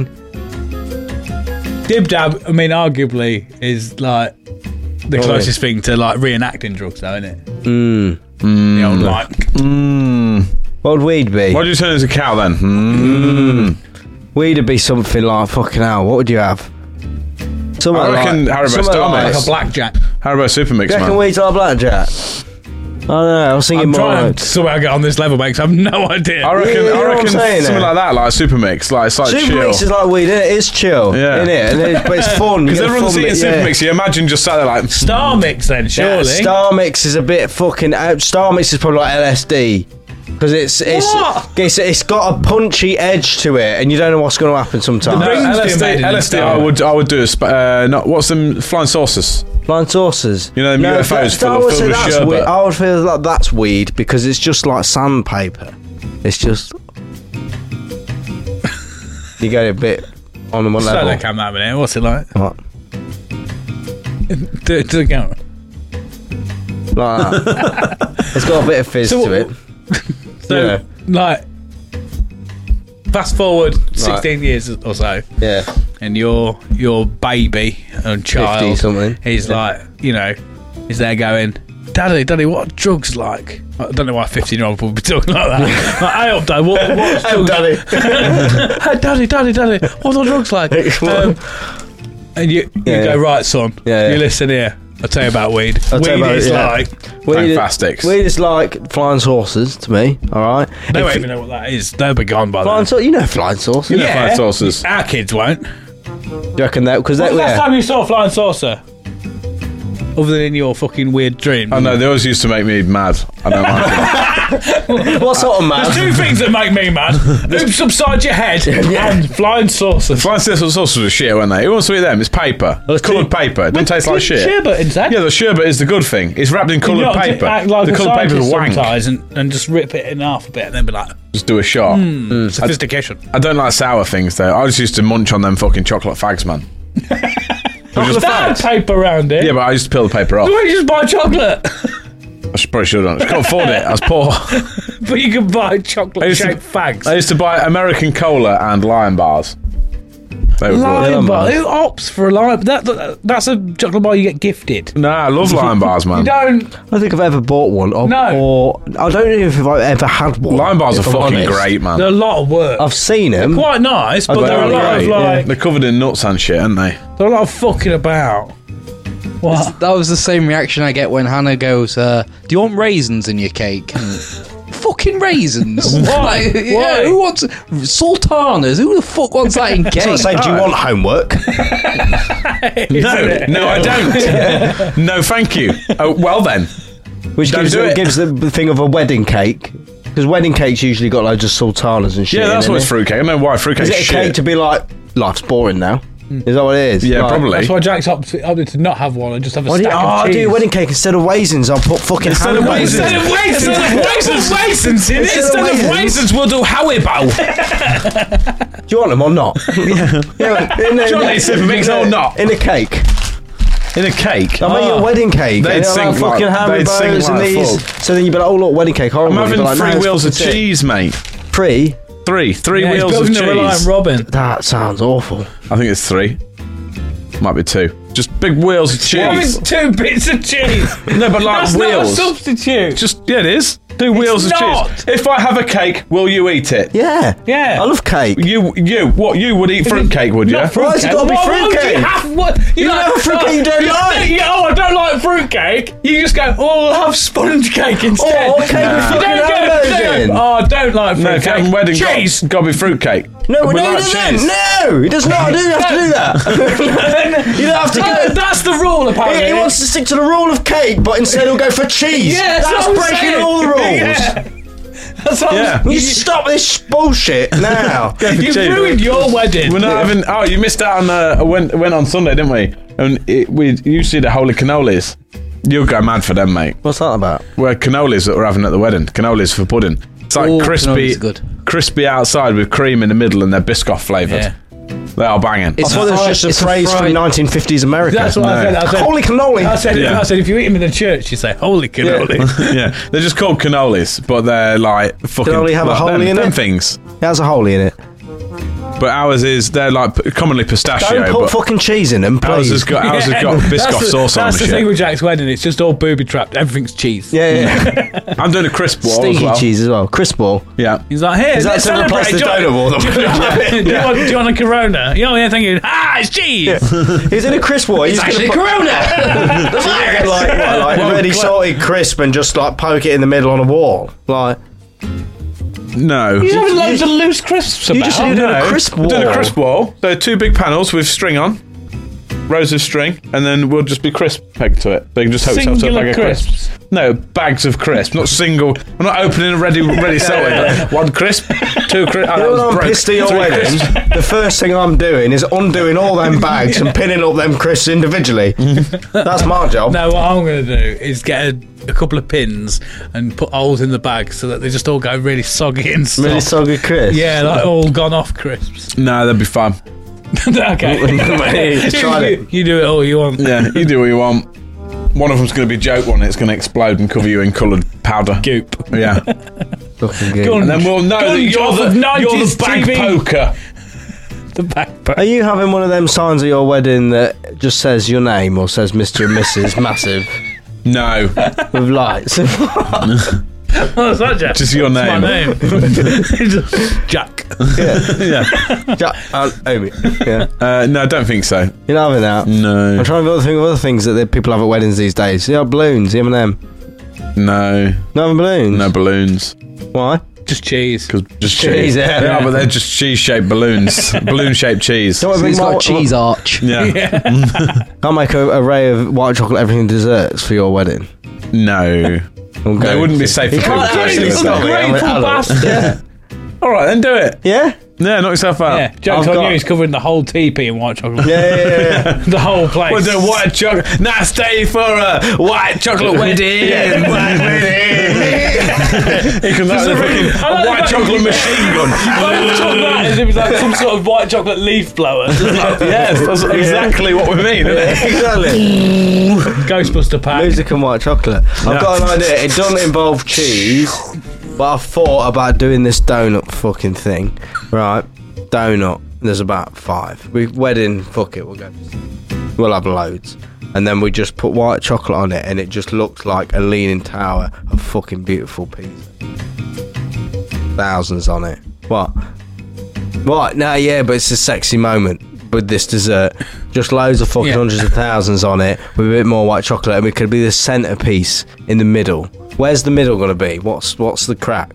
Dib Dab, I mean, arguably is like the Oh, closest thing to like reenacting drugs, though, isn't it? Mm. The old like. Mm. What would weed be? Why do you turn into a cow then? Mm. Weed would be something like fucking hell. What would you have? Something I reckon like, Haribo something Star like, Like Mix. a blackjack. Haribo Super Mix, Do you reckon man. weed's like blackjack? I don't know. I was thinking I'm more trying like. to somehow get on this level, mate, 'cause I have no idea. I reckon, Yeah, you know I what I'm reckon saying, something eh? like that, like Super Mix, like it's like Super chill. Mix is like weed, innit? It's chill, Yeah. innit? And it, but it's fun. You Because get the everyone's fun eating bit, Super yeah. Mix, you imagine just sat there like, Star Mix, then, Yeah, surely. Star Mix is a bit fucking out. Star Mix is probably like L S D because it's it's, What? it's it's got a punchy edge to it, and you don't know what's going to happen sometimes. The rings L S D, do made in L S D Star I would, I would do a, sp- uh, not, what's them, flying saucers? Blind saucers. You know, them U F Os that- full I of- would filled say with that's sherbet. weed. I would feel like that's weed because it's just like sandpaper. It's just you get a bit on one Slow level. the camera over there. What's it like? What? Do it to the camera. Like that. It's got a bit of fizz So- to it. So, Yeah. like, fast forward sixteen years or so, Yeah. and your your baby and child fifty something. he's like, you know, he's there going, Daddy, Daddy, what are drugs like? I don't know why a fifteen-year-old would be talking like that. Like, hey, up, Dad, what, what's Oh, drugs? Daddy. Hey, Daddy, Daddy, Daddy, what are drugs like? Um, and you, you Yeah, go, yeah. right, son, Yeah, yeah. you listen here. I'll tell you about weed. I'll tell Weed you about it, is yeah. like, Weed is- Fantastics. Weed is like flying saucers to me. All right. they If won't you- even know what that is. They'll be gone by Flying then. saucer, you know flying saucers. You know flying saucers. Our kids won't. Do you reckon that? Because When's that the last yeah. time you saw a flying saucer? Other than in your fucking weird dream. Oh no, they always used to make me mad. I don't like it. What sort of There's man? two things that make me mad. Oops upside your head and flying saucers. Flying saucers are shit, weren't they? Who wants to eat them? It's paper. It's coloured paper. It doesn't taste like shit. Sherbet inside. Yeah, the sherbet is the good thing. It's wrapped in Can you coloured not paper. act like the a coloured paper is scientist wank. sometimes and, and just rip it in half a bit and then be like, Just do a shot. Hmm. sophistication. I don't like sour things though. I just used to munch on them fucking chocolate fags, man. There's that paper around it. Yeah, but I used to peel the paper off. Why don't you just buy chocolate? I should, probably should have done. I couldn't afford it. I was poor. But you can buy I chocolate used to- shaped fags. I used to buy American Cola and Lion bars. They were Lion good. bar. Who opts for a lion? That, that that's a chocolate bar you get gifted. Nah, I love Lion bars, man. You don't. I don't think I've ever bought one. Or, No. or I don't know if I've ever had one. Lion bars are if I'm fucking honest. great, man. They're a lot of work. I've seen them. Quite nice, but I've they're a got lot great, of like They're covered in nuts and shit, aren't they? they're a lot of fucking about. What? That was the same reaction I get when Hannah goes, uh, "Do you want raisins in your cake?" Fucking raisins. Why? Like, yeah, Why? who wants sultanas? Who the fuck wants that in cake? So I say, do you want homework? No, no, I don't. No, thank you. Oh, well then. Which Don't gives, do the, it. gives the thing of a wedding cake. Because wedding cakes usually got loads of sultanas and shit. Yeah, that's in what it. it's fruitcake. I know why. Is Fruitcake's it a shit. cake to be like, life's boring now? Is that what it is? Yeah, Like, probably. That's why Jack's opted opted to not have one and just have a Why do you, stack oh, of I'll cheese. do a wedding cake instead of raisins. I'll put fucking Instead ham of in it. raisins. Instead of raisins, instead of raisins in it. Instead of Instead of raisins. raisins, we'll do Haribo. Do you want them or not? yeah. yeah in, in, Johnny, if it makes or not. In a cake. In a cake. I'll make you a wedding cake. They'd and I'll sing have like- fucking they'd sing Haribos and like these. fuck. So then you'd be like, oh look, wedding cake. I'm Horrible. You'd having be like, three no, wheels of it's fucking cheese, mate. sick. Three? Three. Three Yeah, he's wheels of building a Reliant cheese. Robin. That sounds awful. I think it's three. Might be two. Just big wheels of cheese. Having two bits of cheese. No, but like That's wheels. not a substitute. Just yeah, it is. Two wheels not. of cheese. If I have a cake, will you eat it? Yeah. Yeah. I love cake. You, you, what? You would eat fruit cake, would you? Not Why has it fruitcake. gotta be Why would fruitcake? you have what? You like- have a fruitcake you don't you- like. you- oh, I don't like fruitcake. You just go, oh, I'll have sponge cake instead. Oh, cake with You fucking don't go, Haribos no, in. oh, I don't like No, fruitcake. if you're having wedding, cheese. got, got to be fruit cake. No, we no, like no, cheese. no, he does not. I don't have to do that. You don't have to No, go. that's the rule, apparently. He, he wants to stick to the rule of cake, but instead he'll go for cheese. Yeah, that's that's what I'm breaking saying. all the rules. Yeah. That's what Yeah. I'm You stop this bullshit now. You cheese. ruined your wedding. We're not having. Oh, you missed out on. Uh, went went on Sunday, didn't we? And it, we usually the holy cannolis. You'll go mad for them, mate. What's that about? We're cannolis that we're having at the wedding. Cannolis for pudding. It's like Oh, crispy, cannolis are good. crispy outside with cream in the middle, and they're Biscoff flavoured. Yeah. They are banging. I thought it was fried- just a it's a phrase from fried- nineteen fifties America. That's what I No. said. I said, Holy cannoli. I said, Yeah. I said, if you eat them in the church, you say, holy cannoli. yeah, they're just called cannolis, but they're like fucking. Cannoli have a like hole them, in them it? things. It has a hole in it. But ours is they're like p- commonly pistachio. Don't put but fucking cheese in them, ours please. has got ours has got That's Biscoff the- sauce on That's the the thing shit. with Jack's wedding. It's just all booby trapped. Everything's cheese. yeah, yeah. I'm doing a crisp wall as Stinky well. cheese as well. Crisp ball. Yeah. He's like, here, Is that let's to replace celebrate. the Do you donut want- wall? Do you want- do you want a Corona? Oh, yeah, thank you. Ah, it's cheese. He's in a crisp wall. He's Actually, gonna put, Corona. like, what, like Well, ready cla- salted crisp and just like poke it in the middle on a wall. Like No. He's having loads of loose crisps you about. just did a crisp We're wall. doing a crisp wall. So two big panels with string on, rows of string, and then we'll just be crisp pegged to it. So you can just hook yourself to a Singular bag of crisps. crisps. No, bags of crisps, not single. I'm not opening a ready, ready salted. Like, one crisp, two crisp. You know when I'm pissed at your wedding, the first thing I'm doing is undoing all them bags and pinning up them crisps individually. That's my job. No, what I'm going to do is get a, a couple of pins and put holes in the bag so that they just all go really soggy and soft. Really soggy crisps. Yeah, like all gone off crisps. No, that'd be fun. Okay. Tried you, it. you do it all you want. Yeah, you do what you want. One of them's going to be joke one. It's going to explode and cover you in coloured powder. Goop. Yeah, Fucking good. Go on. and then we'll know that Gun you're job the, of you're nineties the bag T V. poker. The backpack. Are you having one of them signs at your wedding that just says your name or says Mister and Missus Massive No, with lights? What's that, Jack? just your That's name. my name. Jack. yeah. Jack, uh, Amy. Yeah. Uh, no, I don't think so. You're not having that? No, I'm trying to think of other things that the people have at weddings these days. Yeah, balloons, the M and M. no, Not having balloons? no balloons. Why? Just cheese. Because just Cheese, cheese. yeah. yeah, but they're just cheese-shaped balloons, balloon-shaped cheese. Don't So bring it's my- got cheese arch. Yeah, I'll make a array of white chocolate everything desserts for your wedding. no, We'll go. they wouldn't be safe for You can't kids. actually would stop they? it. I'm an Ungrateful adult. bastard. All right, then do it. Yeah? Yeah, knock yourself out. Yeah, joke's I've on got- you. He's covering the whole teepee in white chocolate. Yeah, yeah, yeah, yeah. The whole place. We'll do white chocolate. Now stay for a white chocolate wedding. White wedding. He comes out with a fucking I like a white the- chocolate machine gun. Why would you talk about it as if it was like some sort of white chocolate leaf blower? Yes, that's exactly what we mean, isn't it? Exactly. Ghostbuster pack. Music and white chocolate. I've Yeah. got an idea. It doesn't involve cheese, but I've thought about doing this donut fucking thing. Right? Donut. There's about five. We wedding, fuck it, we'll go. We'll have loads. And then we just put white chocolate on it, and it just looks like a leaning tower of fucking beautiful pizza. Thousands on it. What? What? No, yeah, but it's a sexy moment with this dessert. Just loads of fucking Yeah. hundreds of thousands on it with a bit more white chocolate, and we could be the centerpiece in the middle. Where's the middle going to be? What's what's the crack?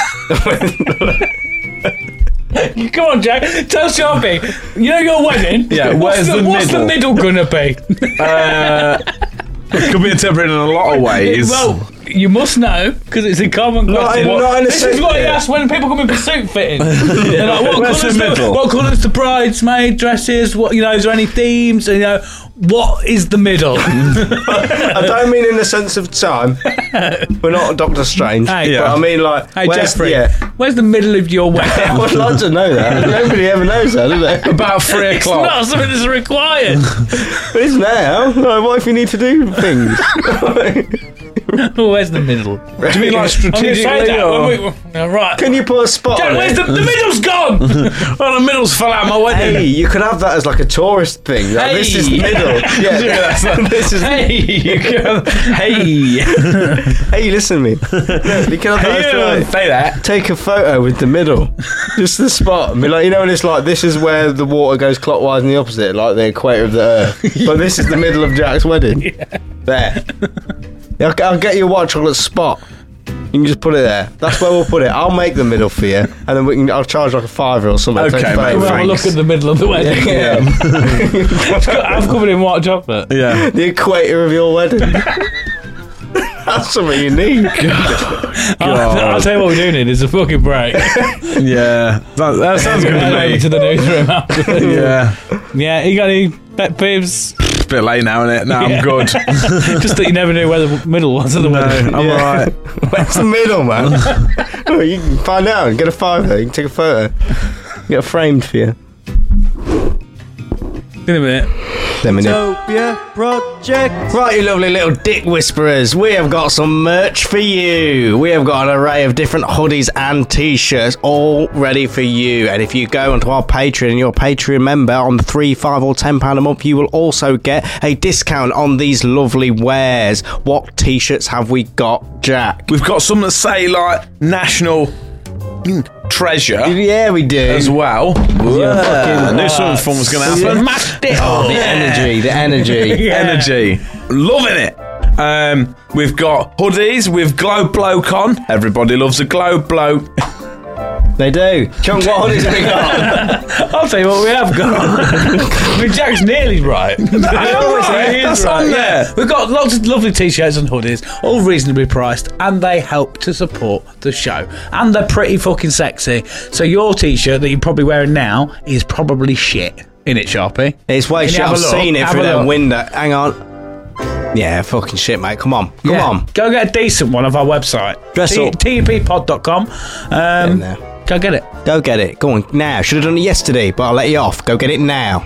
Come on, Jack. Tell Sharpie. You know your wedding? Yeah, What's where's the, the what's the middle? middle gonna be? Uh, it could be interpreted in a lot of ways. Well, you must know because it's a common Not question. in- not in a this is sense, what he yeah. asks when people come in for suit fitting. They're like, what Where's colours the middle? What colours the bridesmaid dresses? What you know? Is there any themes? You know, what is the middle? I don't mean in the sense of time. We're not Doctor Strange. Hey, but yeah. I mean like, Hey, where's, Jeffrey. yeah. Where's the middle of your wedding? I would like to know that. Nobody ever knows that, do they? About three It's o'clock. not something that's required. But it's now. Like, what if you need to do things? Where's the middle? Do you mean like I'm gonna say strategically? that Or? when we, all right. Can you put a spot Jack, on where's it? the, the middle's gone? Oh, the middle's fell out of my wedding. Hey, you could have that as like a tourist thing. Like, This is the Hey. middle. Yeah, Yeah, that's like- this is. Hey, you can, hey, Hey, listen to me. Yeah, you can have that as you like, say that. take a photo with the middle, just the spot. And be like, you know, when it's like this is where the water goes clockwise and the opposite, like the equator of the Earth. But this is the middle of Jack's wedding. There. Yeah, I'll, I'll get you a white chocolate spot. You can just put it there. That's where we'll put it. I'll make the middle for you, and then we can. I'll charge like a fiver or something. Okay, Take a mate, photo. We'll have a look Thanks. at the middle of the wedding. Yeah. I'm covered in white chocolate. Yeah. The equator of your wedding. That's something you need. I'll, I'll tell you what we do need is a fucking break. Yeah. That, that sounds good Head to over me. to the newsroom after. Yeah. Yeah, you got any pet peeves? It's a bit late now, isn't it? No, Yeah. I'm good. Just that you never knew where the middle was of the No, wedding. I'm alright. Where's the middle, man? Oh, you can find out and get a photo. You can take a photo. Get it framed for you. In a minute. Let me know. Utopia Project. Right, you lovely little dick whisperers, we have got some merch for you. We have got an array of different hoodies and t-shirts all ready for you. And if you go onto our Patreon and you're a Patreon member on the three, five or ten pound a month, you will also get a discount on these lovely wares. What t-shirts have we got, Jack? We've got some that say, like, national treasure Yeah, we do. as well. I knew something fun was going to happen. Smashed it. Oh, the energy, the energy. Yeah. Energy. Loving it. Um, we've got hoodies with Globe Bloke on. Everybody loves a Globe Bloke. They do. Chunk, what hoodies have we got? I'll tell you what we have got. I mean, Jack's nearly right. I know, right? He is That's right, on yeah. there. We've got lots of lovely t-shirts and hoodies, all reasonably priced, and they help to support the show. And they're pretty fucking sexy. So your t-shirt that you're probably wearing now is probably shit. In it, Sharpie? It's way Can you shit. have a I've look? seen it Have through a that look. window. Hang on. Yeah, fucking shit, mate. Come on. Come Yeah. on. Go get a decent one off our website. Dress T- up. T P pod dot com. Um, there. go get it. Go get it. Go on now. Should have done it yesterday, but I'll let you off. Go get it now.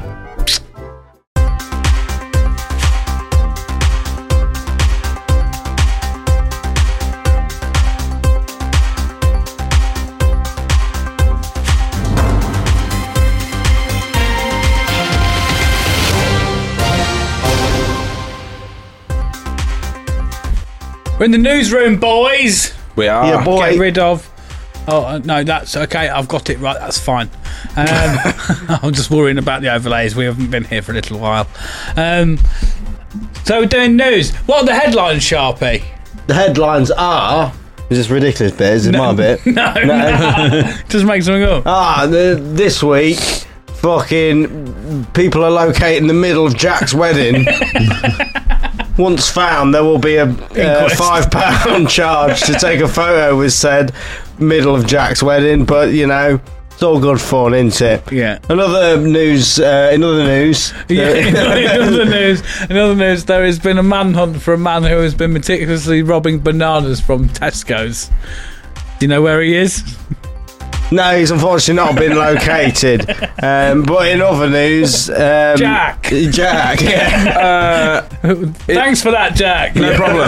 We're in the newsroom, boys. We are. Yeah, boy. Get rid of. Oh uh, no, that's okay. I've got it right. That's fine. Um, I'm just worrying about the overlays. We haven't been here for a little while. Um, so we're doing news. What are the headlines, Sharpie? The headlines are. Is this ridiculous bit? Is it my bit? No, no. Just make something up. Ah, the, this week, fucking people are located in the middle of Jack's wedding. Once found, there will be a uh, Inquest. five pound charge to take a photo with said middle of Jack's wedding. But you know, it's all good fun, isn't it? Yeah. Another news. Uh, in other news. Yeah, in other news, in other news, there has been a manhunt for a man who has been meticulously robbing bananas from Tesco's. Do you know where he is? No, he's unfortunately not been located. Um, but in other news, um, Jack. Jack, yeah. Uh, Thanks for that, Jack. no problem.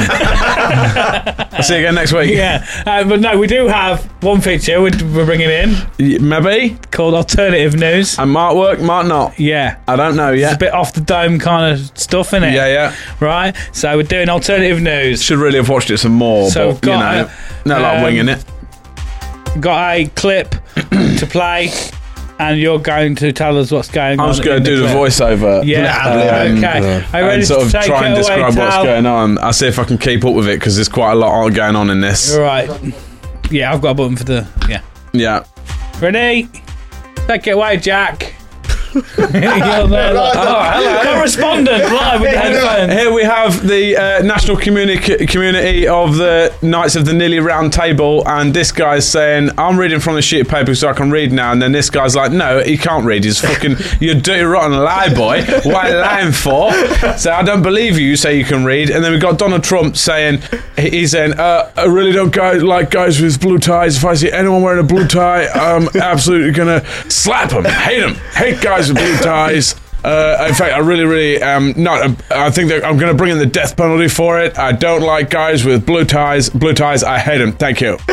I'll see you again next week. Yeah, uh, but no, we do have one feature we're, we're bringing in Y- Maybe. called Alternative News. And might work, might not. Yeah. I don't know It's yet. a bit off the dome kind of stuff, innit? Yeah, yeah. Right? So we're doing Alternative News. Should really have watched it some more, So but, we've got, you know, uh, no like um, winging it. Got a clip to play, and you're going to tell us what's going on. I'm just going in to do the clip. voice-over. Yeah. Um, okay. Are you ready and sort to of take try and it away, describe what's Tal? going on. I'll see if I can keep up with it, because there's quite a lot going on in this. Right. Yeah, I've got a button for the. Yeah. Yeah. Ready? Take it away, Jack. You're there, like, oh, hello. Correspondent live with the headphones. Here we have the uh, national communi- community of the Knights of the Nearly Round Table, and this guy's saying, I'm reading from the sheet of paper so I can read now, and then this guy's like, no, he can't read, he's fucking, you dirty rotten lie boy, what are you lying for? So I don't believe you, you say you can read. And then we've got Donald Trump saying, he's saying, uh, I really don't guys, like guys with blue ties. If I see anyone wearing a blue tie, I'm absolutely gonna slap him, hate him, hate guys with blue ties. Uh, in fact, I really, really am not. I think that I'm going to bring in the death penalty for it. I don't like guys with blue ties. Blue ties, I hate them. Thank you.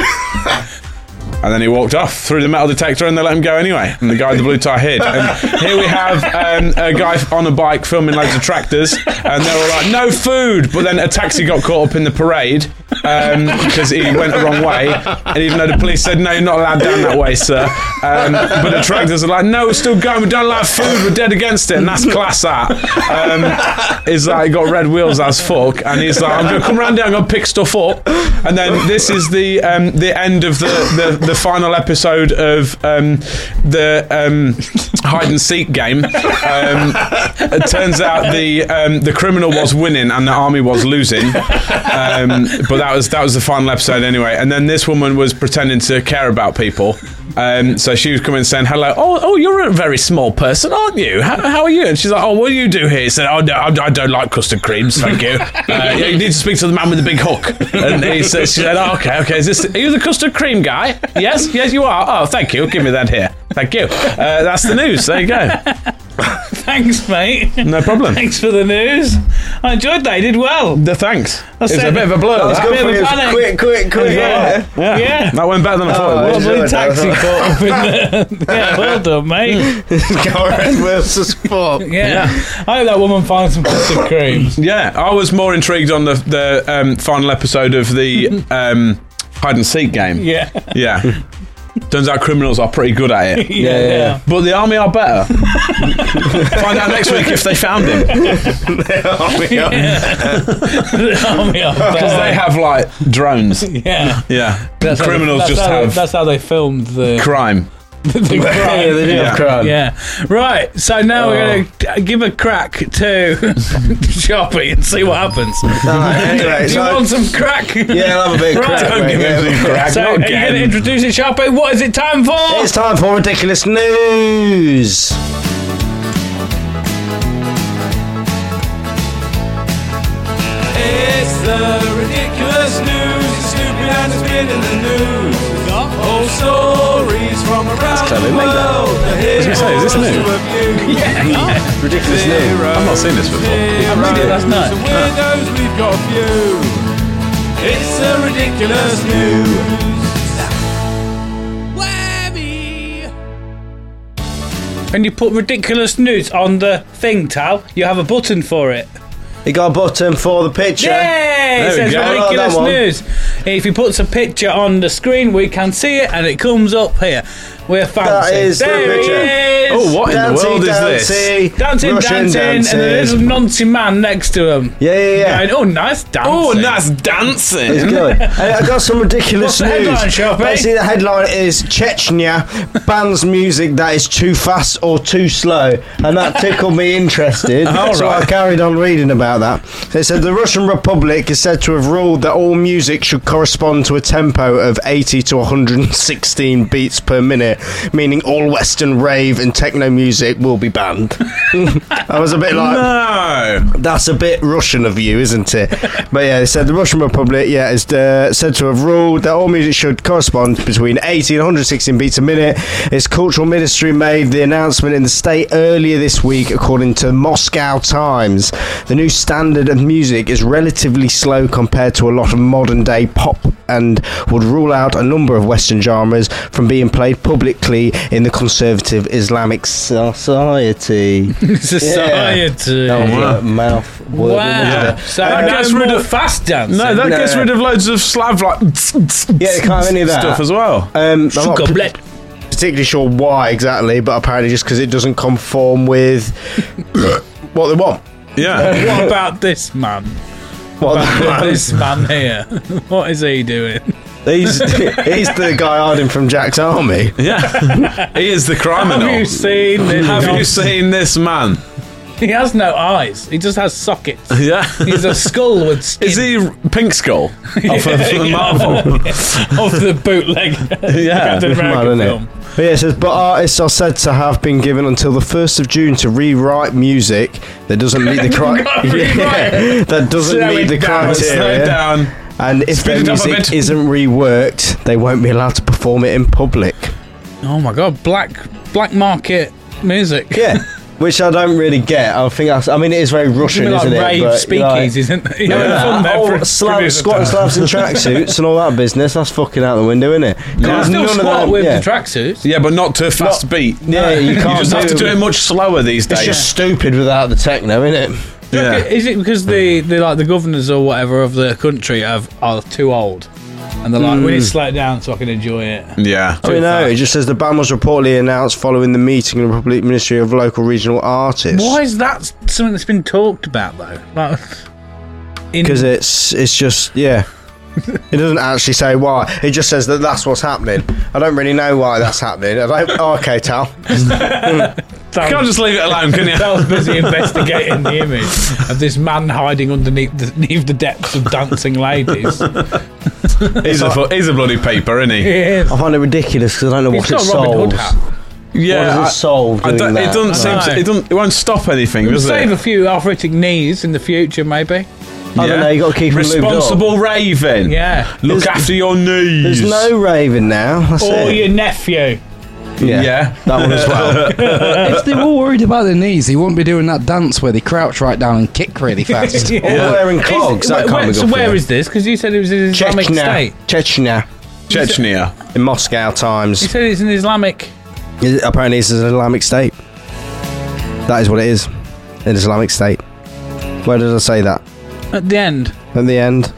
And then he walked off through the metal detector, and they let him go anyway. And the guy with the blue tie hid. And here we have um, a guy on a bike filming loads of tractors, and they were like, "No food!" But then a taxi got caught up in the parade because um, he went the wrong way. And even though the police said, "No, you're not allowed down that way, sir," um, but the tractors are like, "No, we're still going. We don't like food. We're dead against it." And that's class. That um, is like he got red wheels as fuck, and he's like, "I'm going to come round here. I'm going to pick stuff up." And then this is the um, the end of the the. the final episode of um, the um, hide and seek game. Um, it turns out the um, the criminal was winning and the army was losing, um, but that was that was the final episode anyway. And then this woman was pretending to care about people. Um, so she was coming saying, hello, oh, oh, you're a very small person, aren't you? How, how are you? And she's like, oh, what do you do here? He said, oh, no, I, I don't like custard creams, thank you. Uh, yeah, you need to speak to the man with the big hook. And he said, she said, oh, okay, okay, is this, are you the custard cream guy? Yes, yes, you are. Oh, thank you, give me that here. Thank you. Uh, that's the news, there you go. Thanks, mate. No problem. Thanks for the news. I enjoyed that. You did well. The thanks. It's said- a bit of a blur. That was that. good bit for of a you. panic. Quick, quick, quick. Yeah. Yeah. Yeah. That went better than I thought Oh, it would. yeah. Lovely enjoyed that, taxi wasn't caught up in the. Yeah, well done, mate. Go red wheels as fuck. Yeah. I hope that woman finds some custard creams. Yeah, I was more intrigued on the the um, final episode of the um, hide and seek game. Yeah. Yeah. Turns out criminals are pretty good at it. Yeah. yeah. yeah. But the army are better. Find out next week if they found him. The army are Because they better. have, like, drones. Yeah. Yeah. That's how- criminals that's just how, have That's how they filmed the. crime. the crime. Yeah, they do Yeah. have crime. Yeah. Right. So now we're going to give a crack to Sharpie and see what happens. Alright, anyway, Do you so- want some crack? Yeah, I'll have a bit of Right. crack. Don't mate, give yeah. him some crack. So not are you going to again. introduce it, Sharpie? What is it time for? It's time for ridiculous news. It's the ridiculous news. It's stupid and it's been in the news. Old stories from around the clever, mate, that. world. I was gonna say, is this new? Yeah. Ridiculous news. I've not seen this before. I read it last night. Some weirdos, we've got a few. It's the ridiculous news. When you put ridiculous news on the thing, Tal, you have a button for it. You got a button for the picture. Yay! It There we says go. ridiculous Oh, that one. news. If he puts a picture on the screen, we can see it, and it comes up here. We're fancy. is the there picture. he is. Oh, what in the Dancing, world is dancing, this? Dancing, Russian dancing, and a little dancing. noncy man next to him. Yeah, yeah, yeah. Going, oh, nice dancing. Oh, nice dancing. It's good. Hey, I got some ridiculous What's the news. headline, Sharpie? Basically, the headline is Chechnya bans music that is too fast or too slow, and that tickled me interested. All so I right. carried on reading about that. So it said the Russian Republic is said to have ruled that all music should correspond to a tempo of eighty to one hundred sixteen beats per minute, meaning all Western rave and techno music will be banned. I was a bit like, No. that's a bit Russian of you, isn't it? But yeah, they said the Russian Republic, yeah, is uh, said to have ruled that all music should correspond between eighty and one hundred sixteen beats a minute. Its cultural ministry made the announcement in the state earlier this week, according to Moscow Times. The new standard of music is relatively slow compared to a lot of modern day pop and would rule out a number of Western genres from being played publicly in the conservative Islamic society. Society. That was a mouth word, Wow. wasn't it? So That no gets rid more of- fast dancing. No, that No. gets rid of loads of Slav like Yeah, they can't have any of that. stuff as well. Um, I'm not Sugar blend. particularly sure why exactly, but apparently just because it doesn't conform with what they want. Yeah. What about this man? What About they this man here. What is he doing? he's, he's the guy hiding from Jack's army. Yeah. He is the criminal. Have you seen this? Have you seen this man? He has no eyes. He just has sockets. Yeah. He's a skull with skin. Is he Pink Skull off of Yeah, Marvel? of the bootleg Yeah. Captain Mad, America isn't it? film. But yeah, it says, but artists are said to have been given until the first of June to rewrite music that doesn't meet the criteria. Rewrite that doesn't Slow meet it the down, Slow criteria. down. And if Speed their it up a music bit. isn't reworked, they won't be allowed to perform it in public. Oh my god, black black market music. Yeah. Which I don't really get. I think that's, I mean, it is very Russian, Something like isn't it? rave But, like, speakeasies, isn't it? You know, Yeah. fun there Oh, for- Slav, for squatting Slavs in tracksuits and all that business, that's fucking out the window, isn't it? You Can't- still none of squat that- with yeah. the tracksuits. Yeah, but not to a fast beat. Yeah, you You can't just have to do it much slower these It's days. just stupid without the techno, isn't it? Do you Yeah. reckon- Is it because the, the like the governors or whatever of the country have, are too old, and they're like, we need to slow it down so I can enjoy it? Yeah. I mean, no, it just says the ban was reportedly announced following the meeting in the Republic Ministry of Local Regional Artists. Why is that something that's been talked about though? Like, in- Because it's it's just yeah. It doesn't actually say why. It just says that that's what's happening. I don't really know why that's happening. I don't. Oh, okay, Tal. You can't just leave it alone, can you? I was busy investigating the image of this man hiding underneath the, underneath the depths of dancing ladies. He's a, fu- he's a bloody paper, isn't he? Yes. I find it ridiculous because I don't know It's what it got Robin Hood solves. hat. Yeah. What does I- it solve I doing don't, that? it doesn't seem I to, know. it, doesn't, it won't stop anything, It'll does save it? a few arthritic knees in the future, maybe. I don't know. You got to keep them lubed up. Responsible raving. Yeah. Look There's- after your knees. There's no raving now. That's Or it. your nephew. yeah. Yeah. that one as well. If they were worried about their knees, they wouldn't be doing that dance where they crouch right down and kick really fast. Or wearing clogs. Is- That where- can't be so good for where you. is this? Because you said it was in Islamic Chechnya. State. Chechnya. Chechnya. In Moscow Times. You said it's an Islamic. Is- Apparently, this is an Islamic state. That is what it is. An Islamic state. Where did I say that? At the end. At the end.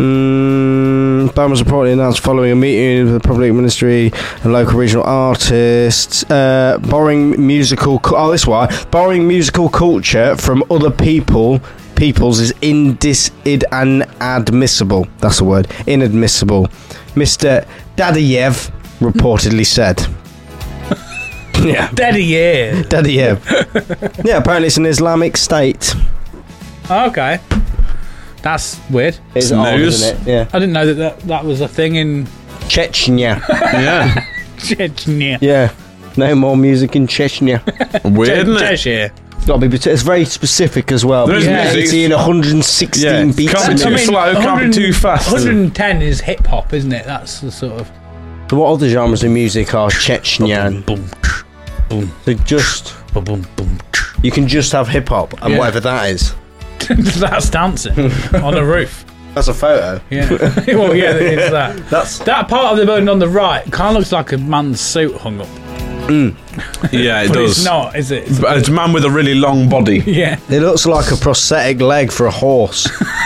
Mm, ban was reportedly announced following a meeting with the Public Ministry and local regional artists. Uh, borrowing musical. Cu- oh, this why. Borrowing musical culture from other people. Peoples is indis id inadmissible. That's the word. Inadmissible. Mister Dadayev reportedly said. Yeah. Daddy, yeah. Dadayev. Yeah, apparently it's an Islamic state. Okay. That's weird. It's odd, odd, isn't isn't it? Yeah. I didn't know that that, that was a thing in Chechnya. Yeah. Chechnya. Yeah. No more music in Chechnya. Weird, isn't it? Cheshire. It's got to be. It's very specific as well. There is Yeah. music. eighty and one hundred sixteen Yeah. beats. Can't a be too minute. slow, can't be too fast. one hundred ten is hip hop, isn't it? That's the sort of. So what other genres of music are Chechnyan? Boom, boom, So just boom, boom, boom. you can just have hip hop and Yeah. whatever that is. That's dancing on a roof. That's a photo. Yeah. Well, yeah, it is that. That's That part of the building on the right kind of looks like a man's suit hung up. Yeah, it But does. it's not, is it? It's- But it's a man with a really long body. yeah. it looks like a prosthetic leg for a horse.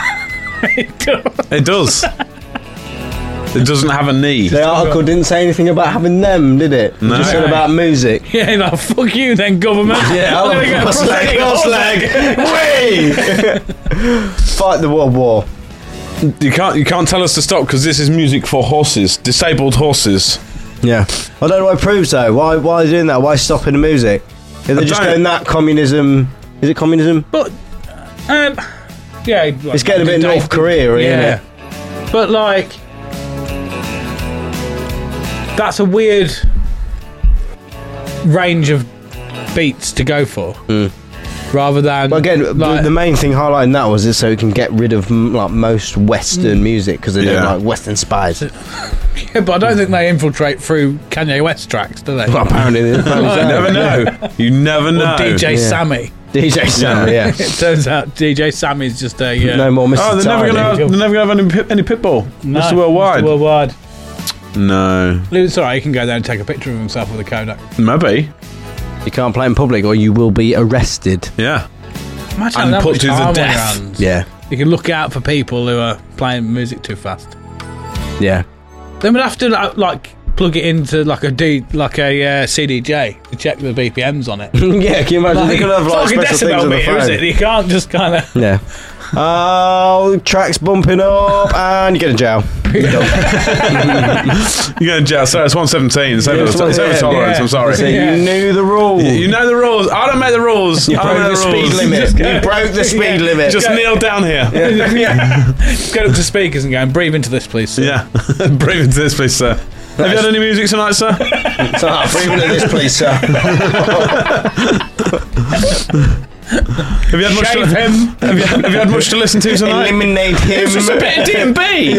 It does. It doesn't have a knee. The article didn't say anything about having them, did it? No. It just said about music. Yeah, no, fuck you then, government. Yeah, I'm I'll gonna get a prosthetic horse leg. Whee! Fight the World War. You can't. You can't tell us to stop because this is music for horses, disabled horses. Yeah. I don't know what it proves though. Why why are they doing that? Why stopping the music? If they're I just don't- going that communism. Is it communism? But, um, yeah. It's getting a bit North Korea, isn't yeah. it? But, like, that's a weird range of beats to go for, rather than. Well, again, like, the, the main thing highlighting that was is so we can get rid of m- like most Western music because they Yeah. don't like Western spies. yeah, but I don't think they infiltrate through Kanye West tracks, do they? Well, apparently, apparently You so. never know. You never know. Or D J Yeah. Sammy. D J Sam, yeah. It turns out D J Sammy's just a uh, No more Mister Oh, they're never Tidy. gonna have, they're never gonna have any, pit- any Pitbull. no, Mister Worldwide. Mister Worldwide. No, It's alright. He can go there and take a picture of himself with a Kodak. maybe. You can't play in public or you will be arrested. Yeah. Imagine And having that put much to the time on your death. hands. Yeah, You can look out for people who are playing music too fast. yeah. Then we'd have to like, like plug it into like a D, like a uh, C D J to check the B P Ms on it. yeah, can you imagine? They could have it's like like a special things decibel on the meter, is it? phone. You can't just kind of. Yeah. Oh, track's bumping up and you get in jail. You're done. You're going to jail. Sorry, it's one seventeen. It's over, Yeah, it's it's over one- tolerance. yeah. I'm sorry. So Yeah. you knew the rules. You- You know the rules. I don't make the rules. You I don't broke make the the speed rules. limit. Just go- You broke the speed Yeah. limit. Just kneel down here. Go up to speakers and go and breathe into this, please. Sir. Yeah. Breathe into this, please, sir. Have you had any music tonight, sir? So, ah, breathe into this, please, sir. Have you had much Shave to, him. have you, have you had much to listen to tonight? Eliminate him. It's just a bit of D and B.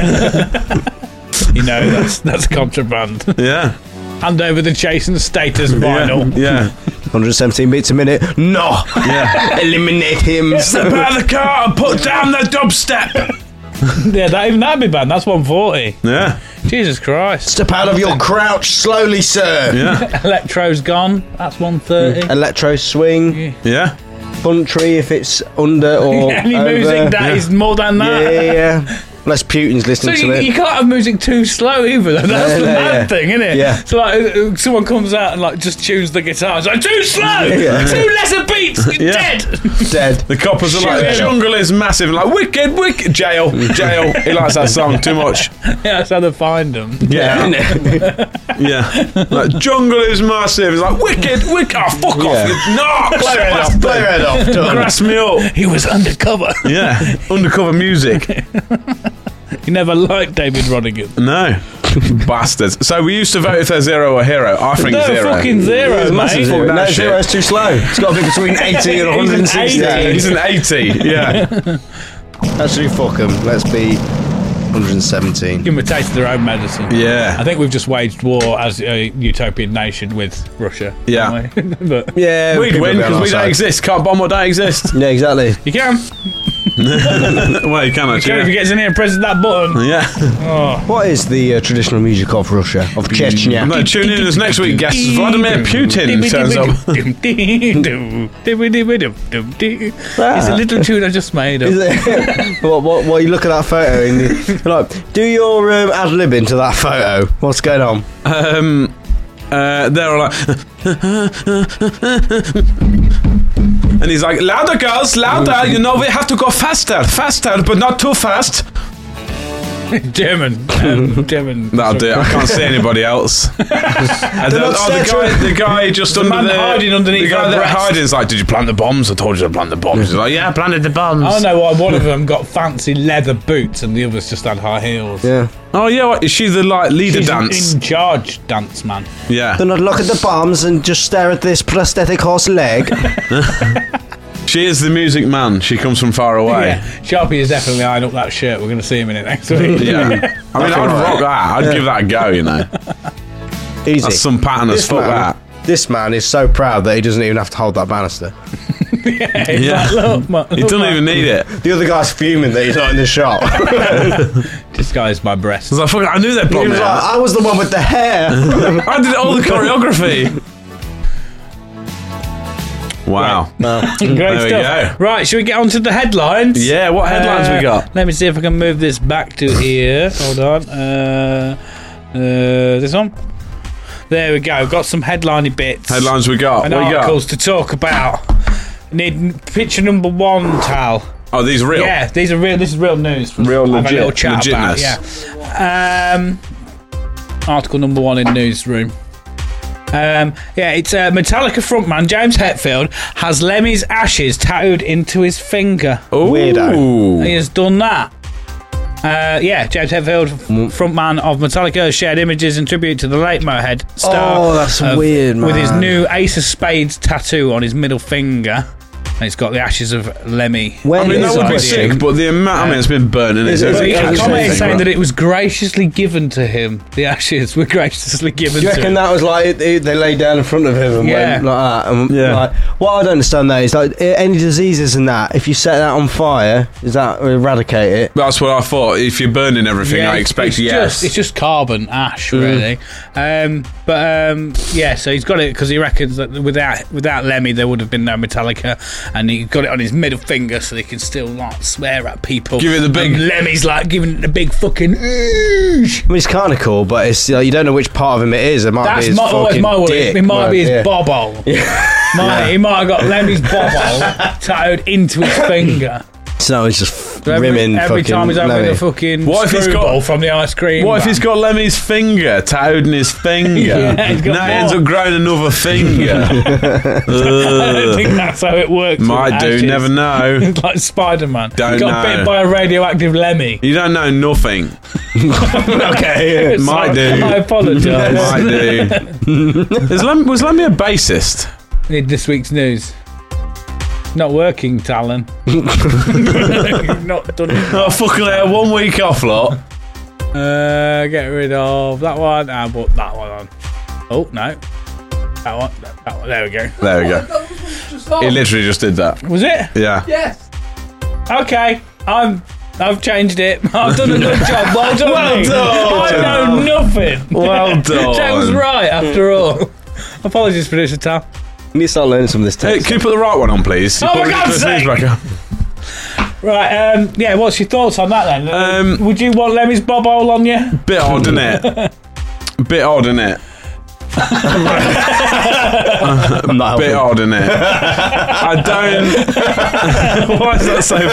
You know that's that's contraband. Yeah. Hand over the Jason Status vinyl. Yeah. one hundred seventeen beats a minute. No. Yeah. Eliminate him. Step out of the car and put down the dubstep. Yeah, that even that'd be bad. That's one forty. Yeah. Jesus Christ. Step out of your crouch slowly, sir. Yeah. Electro's gone. That's one thirty. Electro swing. Yeah. Country if it's under or Any over. music that is more than Yeah, that. yeah, yeah. Unless Putin's So listening you, to it. you can't have music too slow either. Though. That's Yeah, the yeah, mad yeah. thing, isn't it? Yeah. So like, uh, someone comes out and like just tunes the guitar. It's like too slow, Yeah. too lesser beats, Yeah. dead. Dead. The coppers are like, Shit. jungle is massive. Like, wicked, wicked. Jail, jail. He likes that song too much. Yeah, that's how they find them. Yeah. Yeah. Like, jungle is massive. It's like, wicked, wicked. Oh, fuck Yeah. off, you knocks. Blow it off. Blow it off. Done. Grass me up. He was undercover. Yeah. Undercover music. He never liked David Rodigan. No. Bastards. So we used to vote if they're zero or hero. I think No zero. fucking zero, It's mate. massive. Fuck that No, shit. zero's too slow. It's got to be between eighty and one hundred sixty. He's an eighty. He's an eighty. Yeah. Actually, fuck them. Let's be one hundred seventeen. Give them a taste of their own medicine. I Yeah. think we've just waged war as a utopian nation with Russia. Yeah. haven't we? But Yeah, We'd people win be on because our we don't side. exist. Can't bomb what don't exist. Yeah, exactly. you can. Well, you can Can if he actually. gets in here and presses that button. Yeah. Oh. What is the uh, traditional music of Russia, of Chechnya? No, tune in as next week guest Vladimir Putin turns up. It's a little tune I just made up. Is it? what, what, what, you look at that photo and you, you're like, do your um, ad lib into that photo. What's going on? Um, uh, they're all like, and he's like, louder, girls, louder. You know, we have to go faster, faster, but not too fast. German. Um, German. That'll do it. I can't see anybody else. And the, not oh, the guy, the guy just under man the hiding underneath the guy her that breast. hiding is like, did you plant the bombs? I told you to plant the bombs. He's like, yeah, I planted the bombs. I know why one of them got fancy leather boots and the others just had high heels. Yeah. Oh yeah, what, is she the like leader She's dance? in charge dance man. Yeah, Do not look at the bombs and just stare at this prosthetic horse leg. she is the music man. She comes from far away. Yeah. Sharpie is definitely eyeing up that shirt. We're going to see him in it next week. Yeah. I mean, I'd rock that. I'd give that a go, you know. Easy. That's some pattern as This fuck, man, that. this man is so proud that he doesn't even have to hold that banister. He's Yeah. like, look, ma- He look, doesn't ma- even need it. The other guy's fuming that he's not in the shop. Disguised by breasts. I was like, fuck, I knew they'd He put me was like, out. I was the one with the hair. I did all the choreography. Wow. Great There we stuff. go. Right, should we get on to the headlines? Yeah, what headlines Uh, we got? Let me see if I can move this back to here. Hold on. Uh, uh, this one. There we go. Got some headliney bits. Headlines we got. And What you got? articles to talk about. Need picture number one, Tal. Oh, these are real. Yeah, these are real. This is real news. Real Have a legit- little chat about. legitness. Yeah. Um, article number one in Newsroom. Um, yeah, it's uh, Metallica frontman James Hetfield has Lemmy's ashes tattooed into his finger. Ooh. Weirdo. He has done that. Uh, yeah, James Hetfield, f- frontman of Metallica, shared images in tribute to the late Motorhead star. Oh, that's of- weird, man. With his new Ace of Spades tattoo on his middle finger. And it's got the ashes of Lemmy. When I mean, that is would be it? sick, but the amount, I mean, it's been burnt in it. Is so it- it's is it- a He catch commented thing, saying right? that it was graciously given to him. The ashes were graciously given Do you to reckon him. that was like they they laid down in front of him and Yeah. went like that? And Yeah. like, what I don't understand though is like eh, any diseases and that. If you set that on fire, does that eradicate it? That's what I thought. If you're burning everything, I it's- expect it's yes. Just, it's just carbon ash, Mm. really. Um, but um, yeah, so he's got it because he reckons that without without Lemmy, there would have been no Metallica, and he got it on his middle finger so he can still like swear at people. Give it the big- And Lemmy's like giving it the big fucking. "Oosh." I mean, it's kind of cool, but it's like, you don't know which part of him it is. It might That's be his my, always fucking my worry. dick, It might but, be his yeah. bobble. Might, he might have got Lemmy's bobble tattooed into his finger. So it's just So every, rimming. every fucking time he's having Lemmy. a fucking What if he's got- screwball from the ice cream. What if van. he's got Lemmy's finger tattooed in his finger? Yeah, he's got now he ends more. up growing another finger. I don't think that's how it works. Might with do, ashes. never know. It's like Spider-Man. Don't he got know. bit by a radioactive Lemmy. You don't know nothing. Okay. Might do. I apologise. Might do. Is Lem- was Lemmy a bassist? Need this week's news. Not working, Talon. Not done it. Oh, fucking hell, one week off, lot. Uh, get rid of that one. I put that one on. Oh, no. That one. That one. There we go. There we go. He literally just did that. Was it? Yeah. Yes. Okay. I'm... I've changed it. I've done a good job. Well done. Well me. done. I know nothing. Well done. Jack was right after all. Apologies, producer Tal. You need to start learning some of this Hey, text. can you put the right one on, please? You Oh, put for the- God's the news sake. back up. Right, um, yeah, what's your thoughts on that then? Um, Would you want Lemmy's bob hole on you? Bit odd, isn't it? Bit odd, isn't it? I'm not Bit helping. odd, isn't it? I don't. Why is that so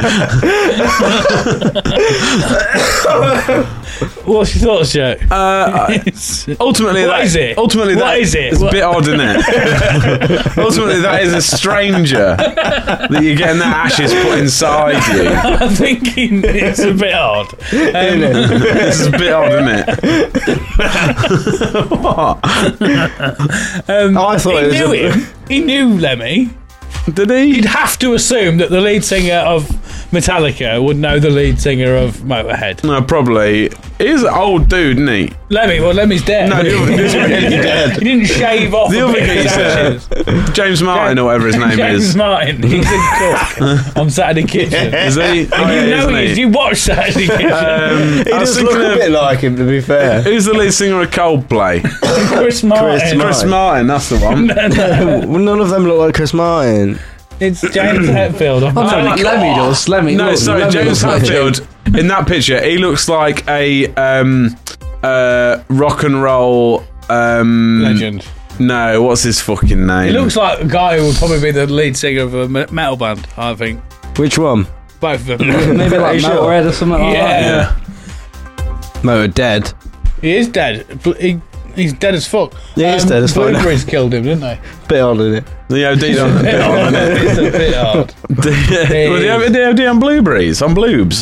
funny? What's your thoughts, Joe? Uh, ultimately, What that is it? Ultimately, What that is it? It's What- a bit odd, isn't it? Ultimately, that is a stranger that you're getting that ashes put inside you. I'm thinking it's a bit odd. Um, This is a bit odd, isn't it? What? um, Oh, I thought he it was knew a- him. He knew Lemmy. Did he? You'd have to assume that the lead singer of Metallica would know the lead singer of Motorhead. No, probably. He's an old dude, isn't he? Lemmy, well, Lemmy's dead. No, the other, the other- He didn't shave off The a other bit of his geezer. ashes. James Martin or whatever his name James is. Martin. He's a cook on Saturday Kitchen. Is he? Oh, And yeah, you know isn't he is. he? You watch Saturday Kitchen. Um, He I was does thinking look a of- bit like him, to be fair. Who's the lead singer of Coldplay? Chris Martin. Chris Chris Martin, that's the one. Well, none of them look like Chris Martin. It's James Hetfield. I don't think Lemmy does. Lemmy, No, look, sorry, Lemmy James looks like Hetfield. In that picture, he looks like a um, uh, rock and roll um, Legend. No, what's his fucking name? He looks like a guy who would probably be the lead singer of a me- metal band, I think. Which one? Both of them. maybe like Are you sure? Motorhead or something like that. Yeah. Yeah. Motor Dead. He is dead. Bl- He, he's dead as fuck. Yeah, he's dead as fuck. Blueberries killed him, didn't they? Bit odd, isn't it? The O D on, bit odd, isn't it? It's a bit odd. Was the O D on blueberries? On bloobs?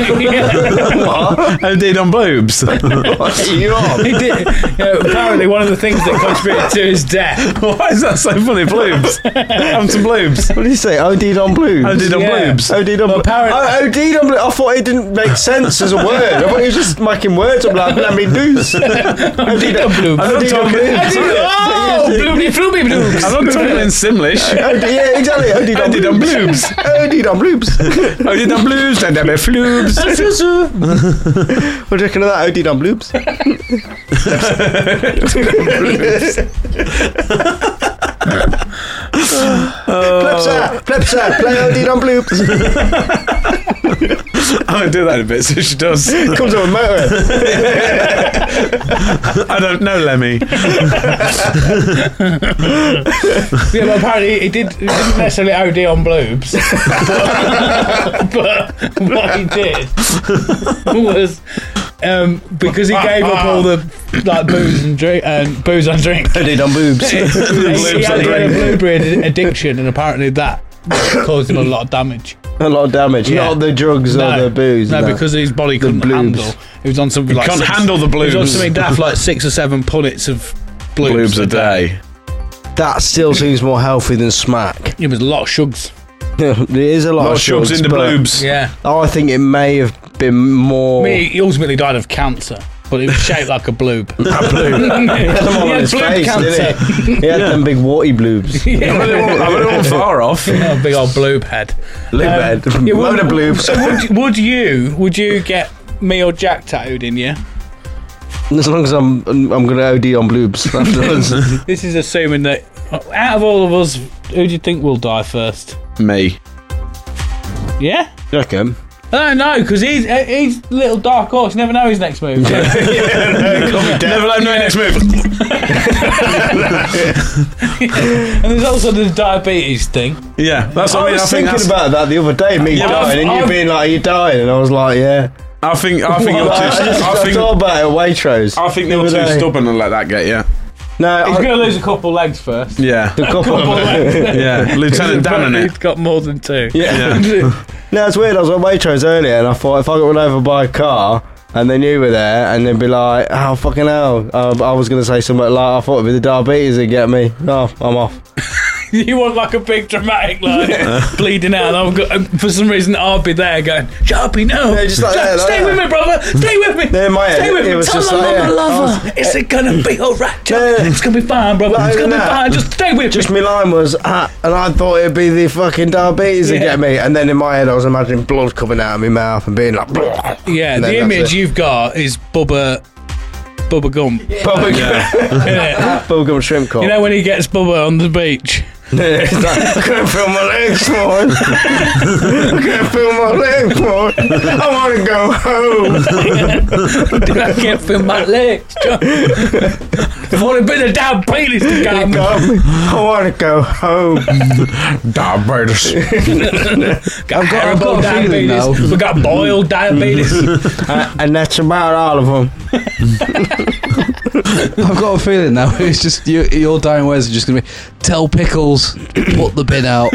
O D on bloobs? What are you on? He did. Yeah, apparently, one of the things that contributed to his death. Why is that so funny? Bloobs. I'm some bloobs. What did he say? O D'd on blues. O D'd on Yeah. bloobs. O D'd on Well, blues. apparently- Oh, O D'd on blues. I thought it didn't make sense as a word. I thought he was just making words up like, let me do's. O D'd on bloobs. I'm not bloobs. talking- Oh, bloobly flooby bloobs. I'm not talking in Simlish. O D, yeah, exactly. O D'd O on D on bloobs. O D'd on bloobs. O D on bloobs, and then floobs. What do you reckon of that? O D'd on bloobs. Plepsa, Plepsa, play O D'd on bloobs. I'm going to do that in a bit, so she does. Comes on a motor. I don't know, Lemmy. Yeah, but apparently he, did, he didn't necessarily O D on bloobs. But, but what he did was um, because he gave up all the like booze and drink and booze and drink. O D'd on boobs. he, he Bloobs had and he had a drink. blueberry addiction, and apparently that caused him a lot of damage. A lot of damage. Yeah. Not the drugs No. or the booze. No, because his body couldn't bloobs. handle. He was on something like can't six, handle the He was on bloobs. something daft like six or seven punnets of bloobs, Bloobs a day. that still seems more healthy than smack. It was a lot of shugs. There is a lot, A lot of of shugs drugs, in the but bloobs. Yeah. I think it may have been more. I mean, he ultimately died of cancer, but it was shaped like a bloob. He had them all He on had his bloob face, cancer. didn't he? He had them big warty bloobs. I bet it wasn't- I bet it wasn't far off. Oh, big old bloob head. Bloob head. Yeah, Load of bloobs. So would, would you would you get me or Jack tattooed in you? As long as I'm I'm going to O D on bloobs afterwards. This is assuming that out of all of us, who do you think will die first? Me. Yeah? You reckon? I don't know, because he's uh, he's a little dark horse. You never know his next move. Never let him know next move. And there's also the diabetes thing. Yeah, that's I what I mean. was I think thinking that's, about that the other day, me Yeah, dying, I've- and you I've- being like, "Are you dying?" And I was like, "Yeah." I think. I think you're too. I, just, I I think. thought about it at Waitrose. I think the you're other too day. stubborn to let that get you. No, He's I, going to lose a couple legs first. Yeah. the couple. Yeah. Lieutenant Dan in He's it. got more than two. Yeah. Yeah. No, it's weird. I was at Waitrose earlier, and I thought if I got run over by a car, and they knew you were there, and they'd be like, "Oh fucking hell!" Um, I was going to say something like, "I thought it'd be the diabetes that'd get me." No, I'm off. You want like a big dramatic like bleeding out, and I've got, um, for some reason I'll be there going, Sharpie, no, Yeah, just like Stay- that, like stay that. with me, brother, stay with me, Then in my stay head, with it me. was Tell just my like, mama yeah, love I her. was- Is it gonna be alright, Jack? Yeah. It's gonna be fine, brother. Not It's even gonna be that. fine. Just stay with Just me. my line was, ah, and I thought it'd be the fucking diabetes Yeah. that get me, and then in my head I was imagining blood coming out of my mouth and being like, "Blah." Yeah, And the then that's image it. you've got is Bubba, Bubba Gump. Bubblegum, Yeah. bubblegum shrimp cock. You know when he gets Bubba on the beach? It's like, I can't feel my legs more. I can't feel my legs more. I want to go home. I can't feel my legs. I want a bit of diabetes to come. Got me. I want to go home. Diabetes. Got I've got- I've terrible got a feeling diabetes. now. We got boiled diabetes. Uh, and that's about all of them. I've got a feeling now. It's just you, your dying words are just going to be tell Pickles, put the bin out.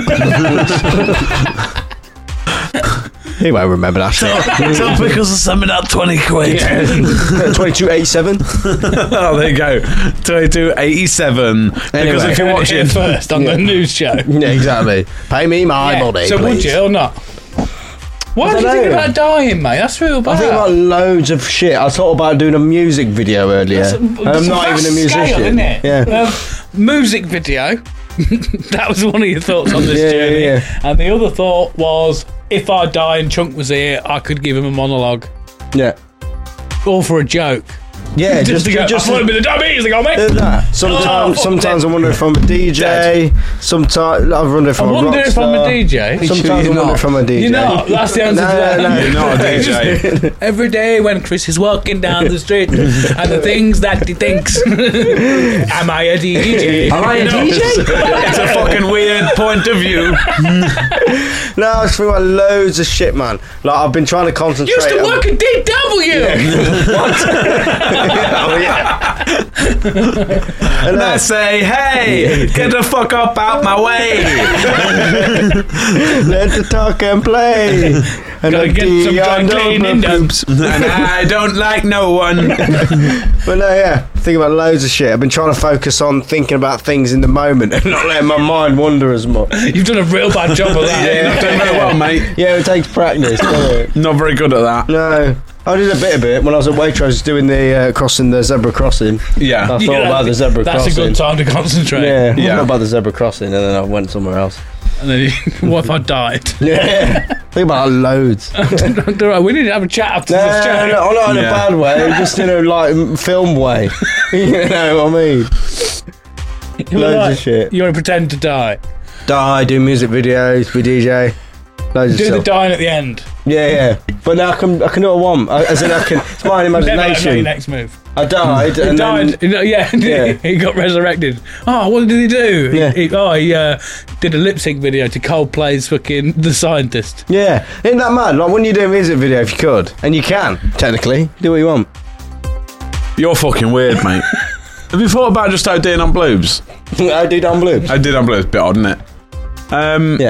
He won't remember that shit. Tell Pickles to send me that twenty quid. twenty-two eighty-seven. Oh, there you go. twenty-two eighty-seven. Because Anyway. if you're Watch watching. it first on the news show. Yeah, exactly. Pay me my Yeah, money, so would please. you or not? Why I do you don't think know. about dying, mate? That's real bad. I think about loads of shit. I thought about doing a music video earlier. That's a- and I'm it's not vast even a musician. scale, isn't it? Yeah. Um, music video. That was one of your thoughts on this Yeah, journey. yeah, yeah. And the other thought was, if I die and Chunk was here, I could give him a monologue, Yeah. all for a joke. Yeah, just, just, to go, just I thought it'd be the diabetes thing on me. do that. Sometimes, Oh, fuck sometimes that. I wonder if I'm a D J. Sometimes I wonder if I I'm a rock wonder if I'm star. a D J. Sometimes I You're wonder not. if I'm a D J. You're not. That's the answer No, to that. no, no. You're not a D J. Every day when Chris is walking down the street and the things that he thinks, am I a D J? Am I a D J? It's a fucking weird point of view. No, I was thinking about loads of shit, man. Like I've been trying to concentrate. Used to on- work at D W. Oh yeah. And I say, hey, get the fuck up out my way. Let the talk and play. And Gotta the get some dry and cleaning the done. boobs. And I don't like no one. But no, yeah, thinking about loads of shit. I've been trying to focus on thinking about things in the moment and not letting my mind wander as much. You've done a real bad job of that. Yeah, you're doing very well, mate. Yeah, it takes practice, doesn't it? Not very good at that. No. I did a bit of it when I was at Waitrose doing the uh, crossing the zebra crossing. Yeah. I thought Yeah, about the zebra That's crossing. a good time to concentrate. Yeah, Yeah. I thought about the zebra crossing and then I went somewhere else. And then, you, what if I died? Yeah. Think about loads. We need to have a chat after No, this no, show. no, not in Yeah. a bad way, just in a like m- film way. You know what I mean? You're Loads like- of shit. You want to pretend to die. Die, do music videos, be D J. Loads Do of the stuff. dying at the end. Yeah, yeah. But now I can, I can do what I want. I, as in, I can. It's my Then that's not your imagination. next move. I died, He and died. then you know, yeah, Yeah. he got resurrected. Oh, what did he do? He- Yeah. He, oh, he uh, did a lip sync video to Coldplay's fucking The Scientist. yeah, isn't that mad? Like when you do a music video, if you could, and you can technically do what you want. You're fucking weird, mate. Have you thought about just ODing on bloobs? I do down blue. I did on bloobs, bit odd, isn't it? Um, Yeah.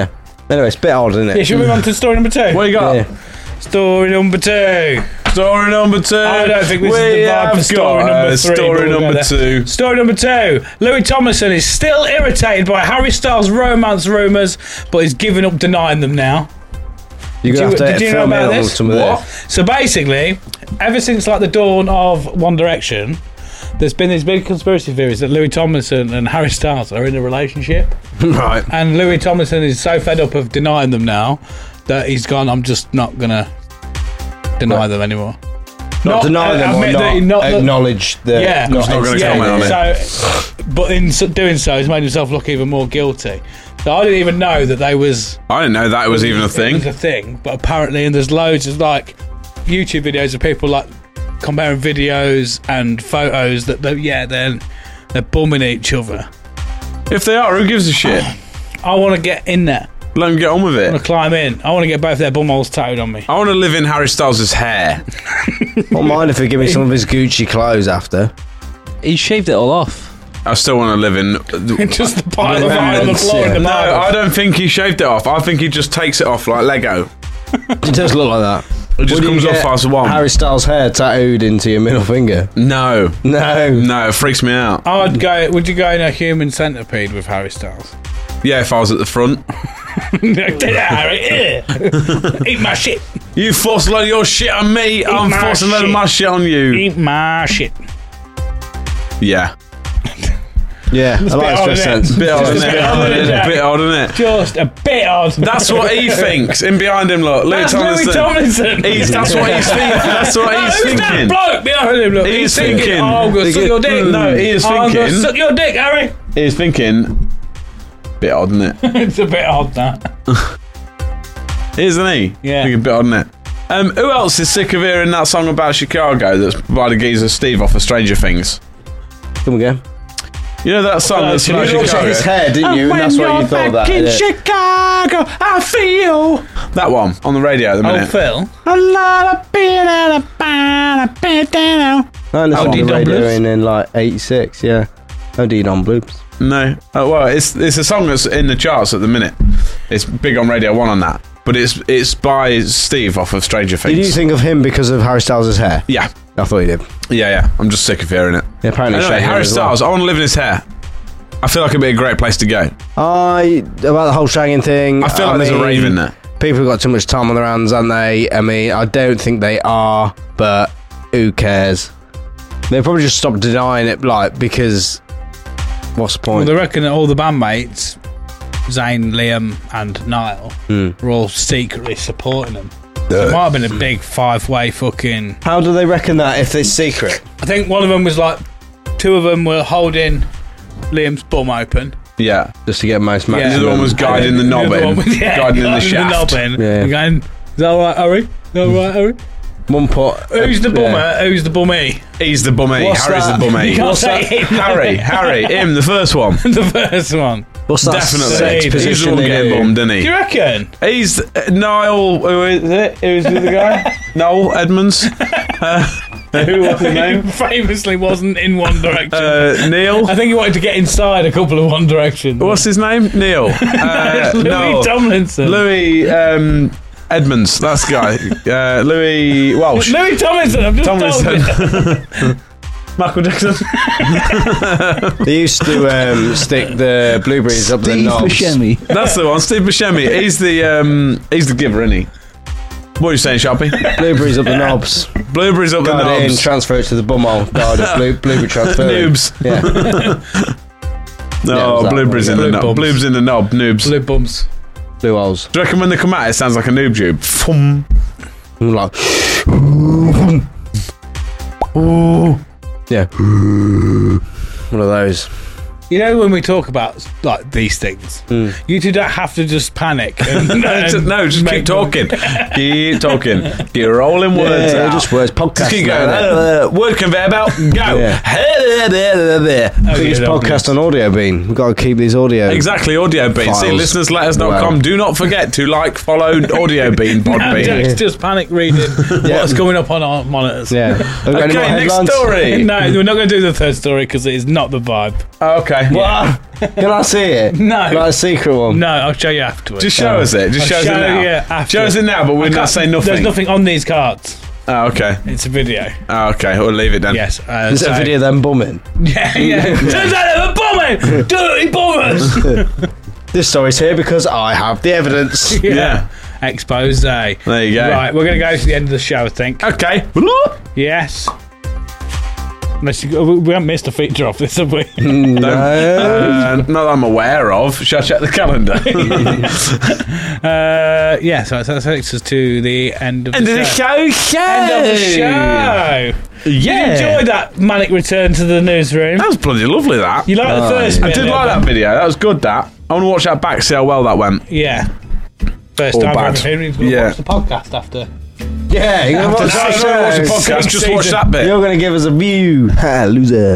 Anyway, it's a bit odd, isn't it? Yeah, should we move on to story number two? What you got? Yeah. Story number two. Story number two. I don't think this we is the vibe have for story got, number uh, three. Story but we'll number go there. two. Story number two. Louis Tomlinson is still irritated by Harry Styles' romance rumours, but is giving up denying them now. You're Did going you- to have did to you fill know me about in on this? some of What? this. So basically, ever since like the dawn of One Direction, there's been these big conspiracy theories that Louis Tomlinson and Harry Styles are in a relationship, Right. and Louis Tomlinson is so fed up of denying them now that he's gone, I'm just not gonna deny Right. them anymore. Not, deny them or admit not, that he- not that- acknowledge the... Yeah, I'm just not gonna yeah, comment on it. So, but in so- doing so, he's made himself look even more guilty. So I didn't even know that they was I didn't know that was even a It thing. was a thing, but apparently, and there's loads of like YouTube videos of people like comparing videos and photos that they yeah they're they're bumming each other. If they are, who gives a shit? I want to get in there. Let them get on with I want it. to climb in. I want to get both their bumholes tattooed on me. I want to live in Harry Styles' hair. Don't mind if they give me some of his Gucci clothes after. He shaved it all off. I still want to live in. Just the pile of iron on the floor in the No, marble. I don't think he shaved it off. I think he just takes it off like Lego. It does look like that. It just Would you comes off get as one. Harry Styles' hair tattooed into your middle finger. No, No. no, it freaks me out. I'd go. Would you go in a human centipede with Harry Styles? Yeah, if I was at the front. Get out, Harry. Ugh. Eat my shit. You force a load of your shit on me, I'm my forcing a load of shit. my shit on you. Eat my shit. Yeah. Yeah, I like odd, his isn't sense. it? Bit odd, isn't it? bit odd, isn't it? Bit odd, isn't it? Just a bit odd. That's what he thinks. In behind him, look. Louis That's Tomlinson. Louis Tomlinson. He's, that's what he's thinking. That's what No, he's who's that thinking. bloke behind him? Look, He's he's, thinking- thinking, oh, I'm going to suck your dick. No, he is Oh, I'm going to thinking. suck your dick, Harry. He's thinking. Bit odd, isn't it? It's a bit odd, that. Isn't he? Yeah. Thinking a bit odd, isn't it? Um, who else is sick of hearing that song about Chicago that's by the geezer Steve off of Stranger Things? Come again. You know that song that's You about looked at Chicago? his hair, didn't you? And that's what you thought that. in yeah. Chicago, I feel that one on the radio at the Oh, minute. Phil. A lot of beer and a band, a bit down. I listened Oh, to Dee the Don radio Bloops? in, in like eighty-six, yeah. Oh, Dee Don Bloops. No, oh, well, it's it's a song that's in the charts at the minute. It's big on Radio One on that, but it's it's by Steve off of Stranger Things. Did you think of him because of Harry Styles' hair? Yeah, I thought you did. yeah, yeah. I'm just sick of hearing it. Yeah, apparently Anyway, straight hair Harry as well. Styles. I want to live in his hair. I feel like it'd be a great place to go. I about the whole shagging thing. I feel like there's a mean, rave in there. People have got too much time on their hands, haven't they? I mean, I don't think they are, but who cares? They probably just stopped denying it, like because what's the Well, point? they reckon that all the bandmates, Zayn, Liam, and Niall, Mm. were all secretly supporting them. So it might have been a big five-way fucking. How do they reckon that if it's secret? I think one of them was like, two of them were holding Liam's bum open. Yeah, Just to get most Yeah. maximum. the other one was guiding the knob other in, one was- yeah, guiding in the guiding shaft. knob in. Yeah. And going, is that all right, Harry? Is that all right, Harry? One put. Who's the bummer? Yeah. Who's the bummie? He's the bummy. What's Harry's that? the bummy. You can't What's say that? him. Harry, Harry, him, the first one. The first one. What's that Definitely. sex He's He's the position one they getting do? bummed, isn't Do he? you reckon? He's uh, Niall. Who is it? Who's the other guy? Noel Edmonds. Uh, who was his name? Famously wasn't in One Direction. Uh, Neil. I think he wanted to get inside a couple of One Direction. What's his name? Neil. Uh, Louis no. Tomlinson. Louis um, Edmonds. That's the guy. Uh, Louis Walsh. Louis Tomlinson. I'm just Tomlinson. told you. Michael Jackson. They used to um, stick the blueberries up their Steve knobs. Buscemi. That's the one. Steve Buscemi. He's the um, he's the giver, isn't he? What are you saying, Sharpie? Blueberries up the knobs. Blueberries up the Guide it in, knobs. transfer it to the bumhole. Guide it, blue, blueberry transfer. Noobs. Yeah. No, Yeah, it was that blueberries one, in the yeah. knob. Blue bums. Bloobs in the knob. Noobs. Blue bums. Blue holes. Do you reckon when they come out, it sounds like a noob tube? Fum. I'm like, yeah. One of those. You know when we talk about like these things, Mm. you two don't have to just panic. And, and No, just make keep talking. keep talking. Keep rolling words Yeah, out. just words. Podcast. Just keep now, going. innit? Uh, word conveyor belt. Go. Yeah. Oh, Biggest yeah, podcast on Audio Bean. We've got to keep these audio. Exactly, Audio Bean. See, Files. listeners let us dot com. Wow. Do not forget to like, follow Audio Bean, No, Podbean. Jack's just panic reading what's coming up on our monitors. Yeah. Have we got any more Okay, next headlines? story. No, we're not going to do the third story because it is not the vibe. Okay, Okay. What? Can I see it? No. Like a secret one? No, I'll show you afterwards. Just show us it. Just show I'll us it show now. you after. Show us it now, but we're I not can't- saying nothing. There's nothing on these cards. Oh, okay. It's a video. Oh, okay. We'll leave it then. Yes. Uh, Is it a so- video of them bumming? Yeah, yeah. Turns out they were bombing! Dirty bombers! This story's here because I have the evidence. Yeah. Expose. There you go. Right, we're going to go to the end of the show, I think. Okay. Yes. Unless you, we haven't missed a feature off this, have we? No. Uh, not that I'm aware of. Shall I check the calendar? uh, yeah, so that takes us to the end of End the of the show. show. End of the show. Yeah. You enjoyed that manic return to the newsroom? That was bloody lovely, that. You liked the first I bit? did like that video. That was good, that. I want to watch that back, see how well that went. Yeah. First Or time bad. for everything. We'll Yeah. watch the podcast after. Yeah, you're going to watch No, the no, watch the show. podcast. Just watch that bit. You're going to give us a view. Ha, loser.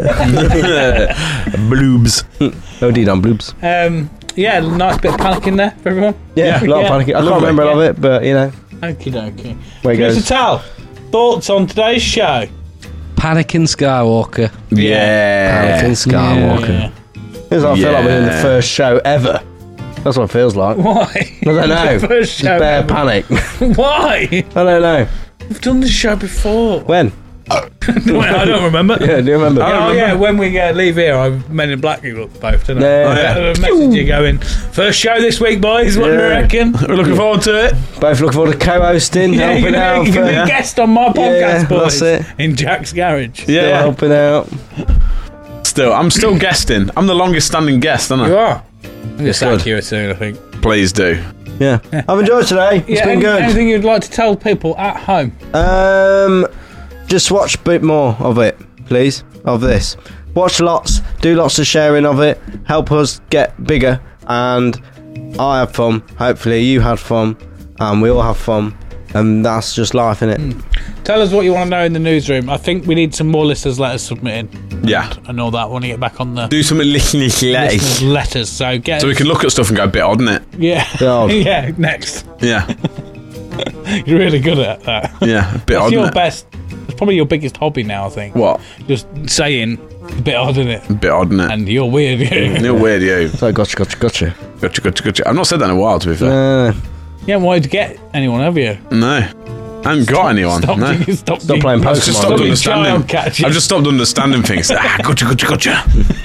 Bloobs. No deed on bloobs. Um, yeah, nice bit of panic in there for everyone. Yeah, a lot Yeah. of panicking. I can't Lovely. remember all of it, but you know. Okie dokie. Where it Mister goes. Tal, thoughts on today's show? Panicking Skywalker. Yeah. Anakin Skywalker. Yeah. Feels like I feel like we're in the Yeah. first show ever. That's what it feels like. Why? I don't know. The first Just show bare ever. panic. Why? I don't know. We've done this show before. When? Well, I don't remember. Yeah, do you remember? Oh, yeah, when we uh, leave here, I Men in Black you look both, didn't I? Yeah. I had a message you going, first show this week, boys, what do you Yeah. reckon? We're looking forward to it. Both looking forward to co-hosting, Yeah, helping you're out. going to for- be a guest on my podcast, Yeah, boys. that's it. In Jack's garage. Still Yeah. helping out. Still, I'm still guesting. I'm the longest standing guest, aren't You I? are. I'm going to sack good. you soon, I think. Please do. Yeah. I've enjoyed today. It's Yeah, been any- good. Anything you'd like to tell people at home? Um, just watch a bit more of it, please. Of this, watch lots, do lots of sharing of it. Help us get bigger, and I had fun. Hopefully, you had fun, and we all have fun, and that's just life, innit? Tell us what you want to know in the newsroom. I think we need some more listeners' letters submitting. Yeah. And all that. I want to get back on the Do some listeners' letters. listeners' letters. So get So we can look at stuff and go a bit odd, isn't it? Yeah. Oh. Yeah, next. Yeah. You're really good at that. Yeah. A bit It's odd, your isn't it? best. It's probably your biggest hobby now, I think. What? Just saying a bit odd, isn't it? A bit odd, isn't it? And you're weird. You're weird, you. So gotcha, gotcha, gotcha. Gotcha, gotcha, gotcha. I've not said that in a while, to be fair. Uh, You haven't wanted to get anyone, have you? No. I haven't got anyone. Stop, no. you- stop, Stop you- playing I've just Pokemon. stopped Stop being understanding. child catching. I've just stopped understanding things. Ah, gotcha, gotcha, gotcha.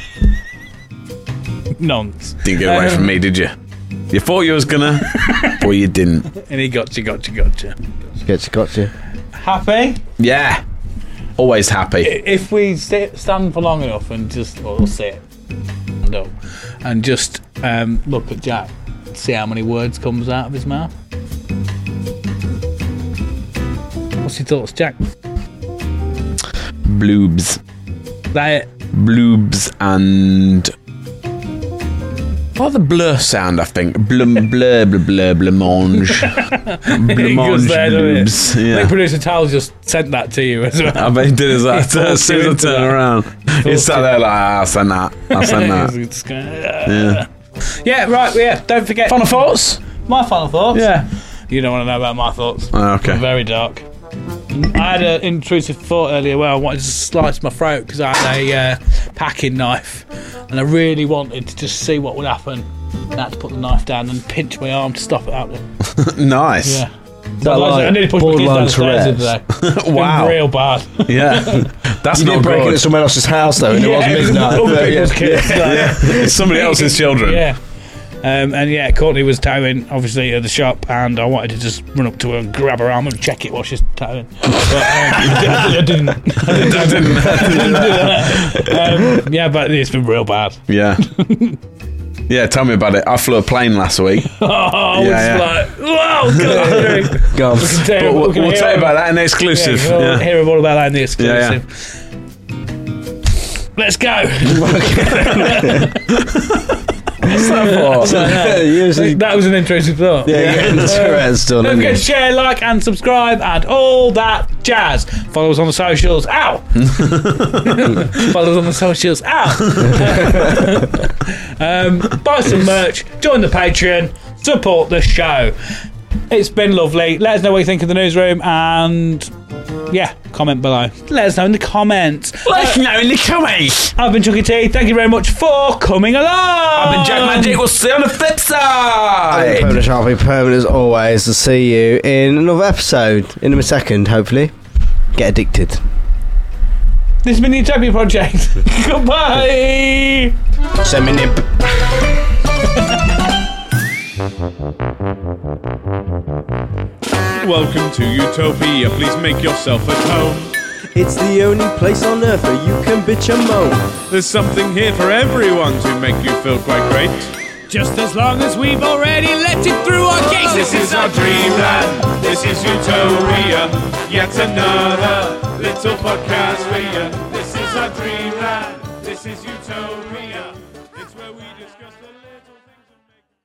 Nonce. Didn't get away Um, from me, did you? You thought you was gonna, but you didn't. And he got you, got you, got you. gotcha, gotcha. Happy? Yeah. Always happy. If we sit, stand for long enough and just, or we'll sit, no, and just um, look at Jack, see how many words comes out of his mouth. What's your thoughts, Jack? Bloobs. That Bloobs and. What the blur sound, I think? Blum, blur, blur, blur, blancmange. it goes Blancmange there, doesn't it? bloobs. I think Yeah. producer Tal just sent that to you as well. I bet he did as that. He As soon as I forced you turn into around, he sat there like, ah, I'll send that. I'll send that. It's kinda- Yeah. yeah, right. Yeah, don't forget. Final thoughts? My final thoughts. Yeah. You don't want to know about my thoughts. Oh, okay. They're very dark. I had an intrusive thought earlier where I wanted to slice my throat because I had a uh, packing knife and I really wanted to just see what would happen. And I had to put the knife down and pinch my arm to stop it happening. Nice. Yeah. that I nearly like pushed my kids borderline downstairs Tourette's? today. Wow. Real bad. Yeah. That's You not did break good. into someone else's house though, and Yeah, it wasn't it was midnight. other but people's yeah. kids, like- Yeah. It's somebody else's children. Yeah. Um, and yeah, Courtney was towing, obviously, at the shop, and I wanted to just run up to her and grab her arm and check it while she's towing. But um, I didn't. I didn't. I didn't. I didn't do that. Um, yeah, but it's been real bad. Yeah. Yeah, tell me about it. I flew a plane last week. Oh, I was Yeah, yeah. like, wow, God. Go on. We can tell, But we'll, we can we'll hear tell you him- about that in the exclusive. Yeah, we'll Yeah. hear all about that in the Yeah, exclusive. Let's go. What's that for? Yeah, usually, That was an intrusive thought. yeah, you're getting the Tourette's done, Don't aren't forget you? to share, like, and subscribe, and all that jazz. Follow us on the socials. Ow! Follow us on the socials. Ow! um, buy some merch. Join the Patreon. Support the show. It's been lovely. Let us know what you think of the newsroom, and Yeah, comment below. Let us know in the comments. Let us know in the comments. I've been Chucky T. Thank you very much for coming along. I've been Jack Magic. We'll see you on the flip side. Permanent Sharpie, permanent as always. I'll see you in another episode in a second, hopefully. Get addicted. This has been the Utopia Project. Goodbye. Send me nip. Welcome to Utopia. Please make yourself at home. It's the only place on earth where you can bitch and moan. There's something here for everyone to make you feel quite great. Just as long as we've already let it through our gates. This is our dreamland. This is Utopia. Yet another little podcast for you. This is our dreamland. This is Utopia. It's where we discuss the